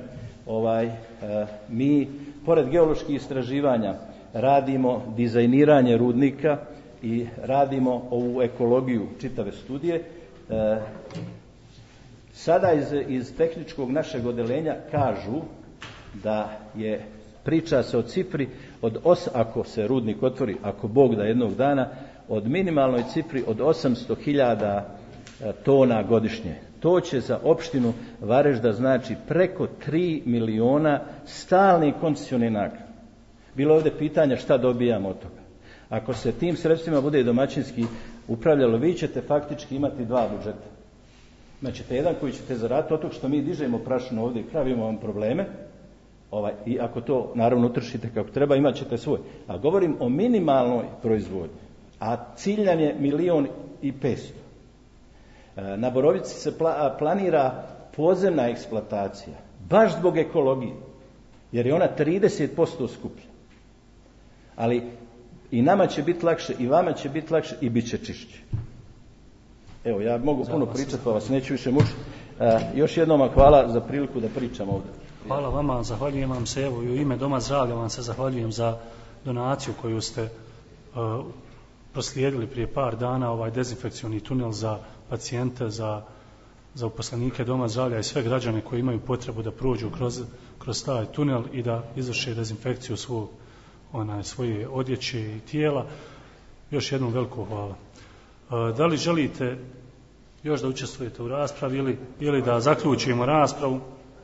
mi pored geoloških istraživanja radimo dizajniranje rudnika i radimo ovu ekologiju čitave studije. Sada iz tehničkog našeg odeljenja kažu da priča se o cifri ako se rudnik otvori, ako Bog da jednog dana, od minimalnoj cifri od 800.000 tona godišnje. To će za opštinu Varežda znači preko 3 miliona stalnih koncesionih naknada. Bilo je ovdje pitanja šta dobijamo od toga. Ako se tim sredstvima bude domaćinski upravljalo, vi ćete faktički imati dva budžeta. Imaćete jedan koji ćete zaraditi od toga što mi dižemo prašinu ovdje i pravimo vam probleme, i ako to naravno utršite kako treba, imat ćete svoj. A govorim o minimalnoj proizvodnji, a ciljan je 1.500.000. Na Borovici se planira podzemna eksploatacija, baš zbog ekologije, jer je ona 30% skuplja. Ali i nama će biti lakše, i vama će biti lakše, i bit će čišće. Evo, ja mogu puno pričati, pa vas neću više mučiti. Još jednom vam hvala za priliku da pričam ovdje. Hvala vama, zahvaljujem vam se, evo i u ime Doma zdravlja vam se zahvaljujem za donaciju koju ste proslijedili prije par dana, ovaj dezinfekcioni tunel za pacijente, za uposlenike Doma zdravlja i sve građane koji imaju potrebu da prođu kroz taj tunel i da izvrše dezinfekciju svoje odjeće i tijela. Još jednom veliko hvala. Da li želite još da učestvujete u raspravi ili da zaključimo raspravu?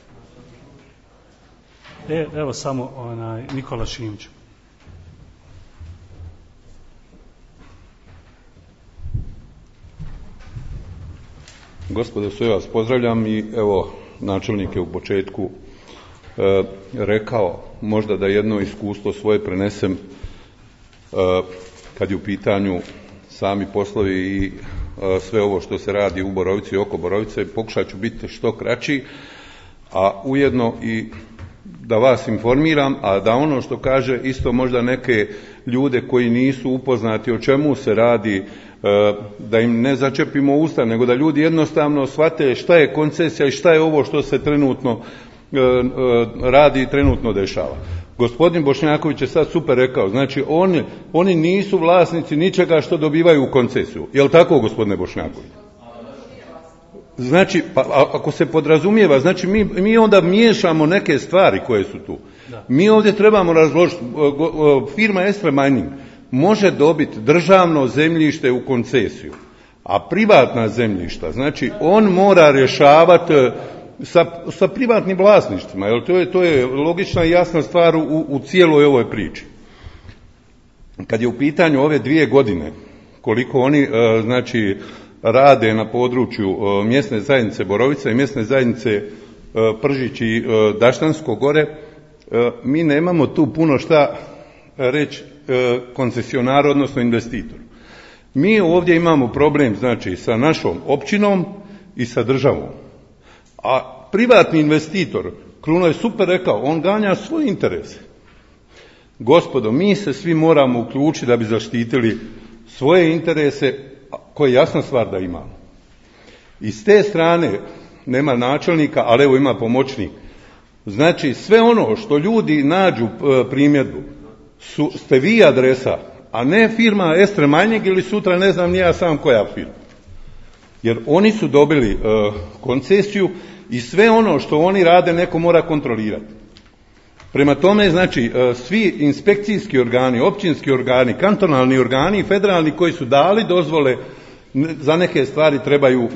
Evo samo Nikola Šimić. Gospodo, sve vas pozdravljam i evo načelnik je u početku rekao možda da jedno iskustvo svoje prenesem kad je u pitanju sami poslovi i sve ovo što se radi u Borovici i oko Borovice. Pokušat ću biti što kraći, a ujedno i da vas informiram, a da ono što kaže isto možda neke ljude koji nisu upoznati o čemu se radi, da im ne začepimo usta, nego da ljudi jednostavno shvate šta je koncesija i šta je ovo što se trenutno radi i trenutno dešava. Gospodin Bošnjaković je sad super rekao, znači oni nisu vlasnici ničega što dobivaju u koncesiju. Je li tako, gospodine Bošnjaković? Znači, pa ako se podrazumijeva, znači mi onda miješamo neke stvari koje su tu. Da. Mi ovdje trebamo razložiti, firma Estre Mining može dobiti državno zemljište u koncesiju, a privatna zemljišta, znači on mora rješavati sa privatnim vlasništvima, jer to je logična i jasna stvar u cijeloj ovoj priči. Kad je u pitanju ove 2 godine, koliko oni znači rade na području mjesne zajednice Borovica i mjesne zajednice Pržić i Daštansko gore, mi nemamo tu puno šta reći koncesionaru, odnosno investitoru. Mi ovdje imamo problem, znači, sa našom općinom i sa državom. A privatni investitor, Kruno je super rekao, on ganja svoje interese. Gospodo, mi se svi moramo uključiti da bi zaštitili svoje interese, koje je jasna stvar da imamo. I s te strane nema načelnika, ali evo ima pomoćnik. Znači, sve ono što ljudi nađu primjedbu, ste vi adresa, a ne firma Estre Mining ili sutra ne znam ni ja sam koja firma. Jer oni su dobili koncesiju i sve ono što oni rade neko mora kontrolirati. Prema tome, znači, svi inspekcijski organi, općinski organi, kantonalni organi i federalni koji su dali dozvole za neke stvari trebaju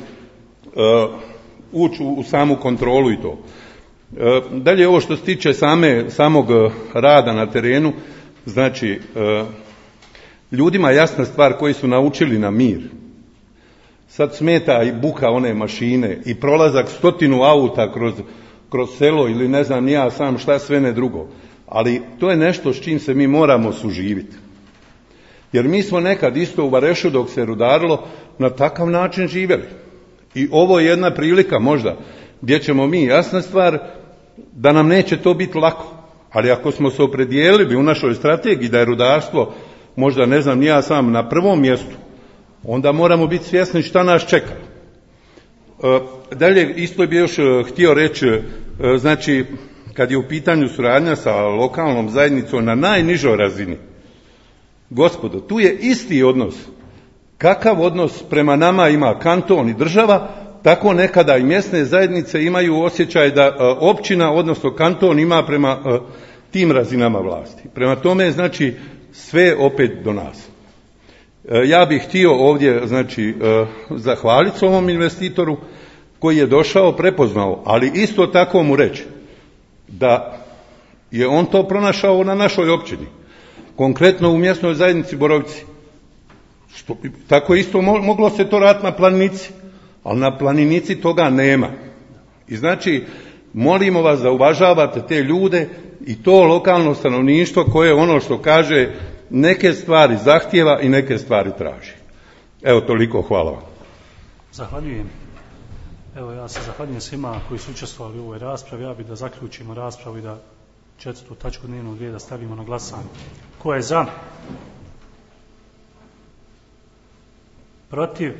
ući u samu kontrolu i to. Dalje, ovo što se tiče samog rada na terenu, znači, ljudima jasna stvar koji su naučili na mir. Sad smeta i buka one mašine i prolazak 100 auta kroz selo ili ne znam ni ja sam šta sve ne drugo. Ali to je nešto s čim se mi moramo suživiti. Jer mi smo nekad isto u Varešu dok se rudarilo na takav način živjeli. I ovo je jedna prilika možda gdje ćemo mi, jasna stvar, da nam neće to biti lako. Ali ako smo se opredijelili u našoj strategiji da je rudarstvo možda ne znam ni ja sam na prvom mjestu, onda moramo biti svjesni šta nas čeka. Dalje, isto bi još htio reći, znači, kad je u pitanju suradnja sa lokalnom zajednicom na najnižoj razini, gospodo, tu je isti odnos. Kakav odnos prema nama ima kanton i država, tako nekada i mjesne zajednice imaju osjećaj da općina, odnosno kanton ima prema tim razinama vlasti. Prema tome, znači, sve opet do nas. Ja bih htio ovdje, znači, zahvaliti ovom investitoru koji je došao, prepoznao, ali isto tako mu reći da je on to pronašao na našoj općini, konkretno u mjesnoj zajednici Borovici. Tako isto moglo se to raditi na Planinici, ali na Planinici toga nema. I znači, molimo vas da uvažavate te ljude i to lokalno stanovništvo koje ono što kaže neke stvari zahtijeva i neke stvari traži. Evo, toliko, hvala vam. Zahvaljujem. Evo, ja se zahvaljujem svima koji su učestvovali u ovoj raspravi. Ja bih da zaključimo raspravu i da 4. tačku dnevnog reda stavimo na glasanje. Ko je za? Protiv?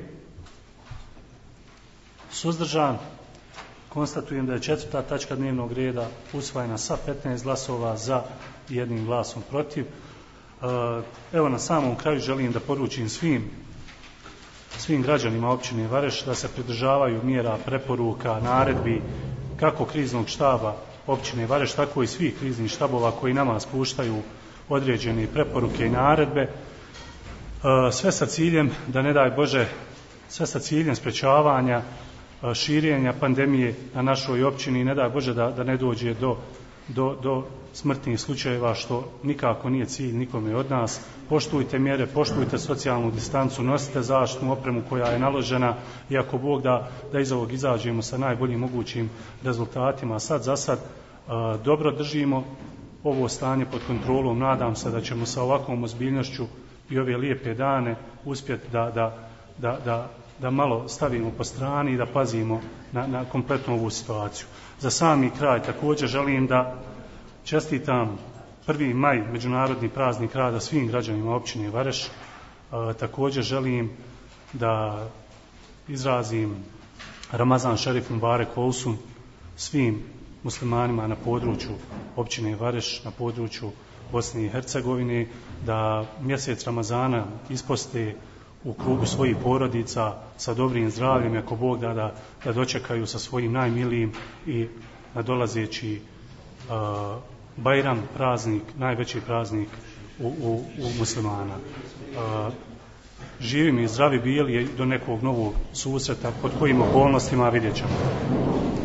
Suzdržan? Konstatujem da je 4. tačka dnevnog reda usvojena sa 15 glasova za i 1 glasom protiv. Evo, na samom kraju želim da poručim svim građanima općine Vareš da se pridržavaju mjera, preporuka, naredbi kako kriznog štaba općine Vareš, tako i svih kriznih štabova koji nama spuštaju određene preporuke i naredbe, sve sa ciljem, da ne daj Bože, sve sa ciljem sprečavanja širenja pandemije na našoj općini i ne daj Bože da ne dođe do smrtnih slučajeva, što nikako nije cilj nikome od nas. Poštujte mjere, poštujte socijalnu distancu, nosite zaštitnu opremu koja je naložena i ako Bog da iz ovog izađemo sa najboljim mogućim rezultatima. Sad za sad dobro držimo ovo stanje pod kontrolom. Nadam se da ćemo sa ovakvom ozbiljnošću i ove lijepe dane uspjeti da malo stavimo po strani i da pazimo na kompletnu ovu situaciju. Za sami kraj također želim da čestitam 1. maj, međunarodni praznik rada, svim građanima općine Vareš. Također želim da izrazim Ramazan Šerif Mubarek Olsun svim muslimanima na području općine Vareš, na području Bosne i Hercegovine, da mjesec Ramazana isposte u krugu svojih porodica sa dobrim zdravljem, ako Bog da dočekaju sa svojim najmilijim i nadolazeći Bajram, praznik, najveći praznik u muslimana. Živim i zdravi bili do nekog novog susreta, pod kojim okolnostima vidjet ćemo.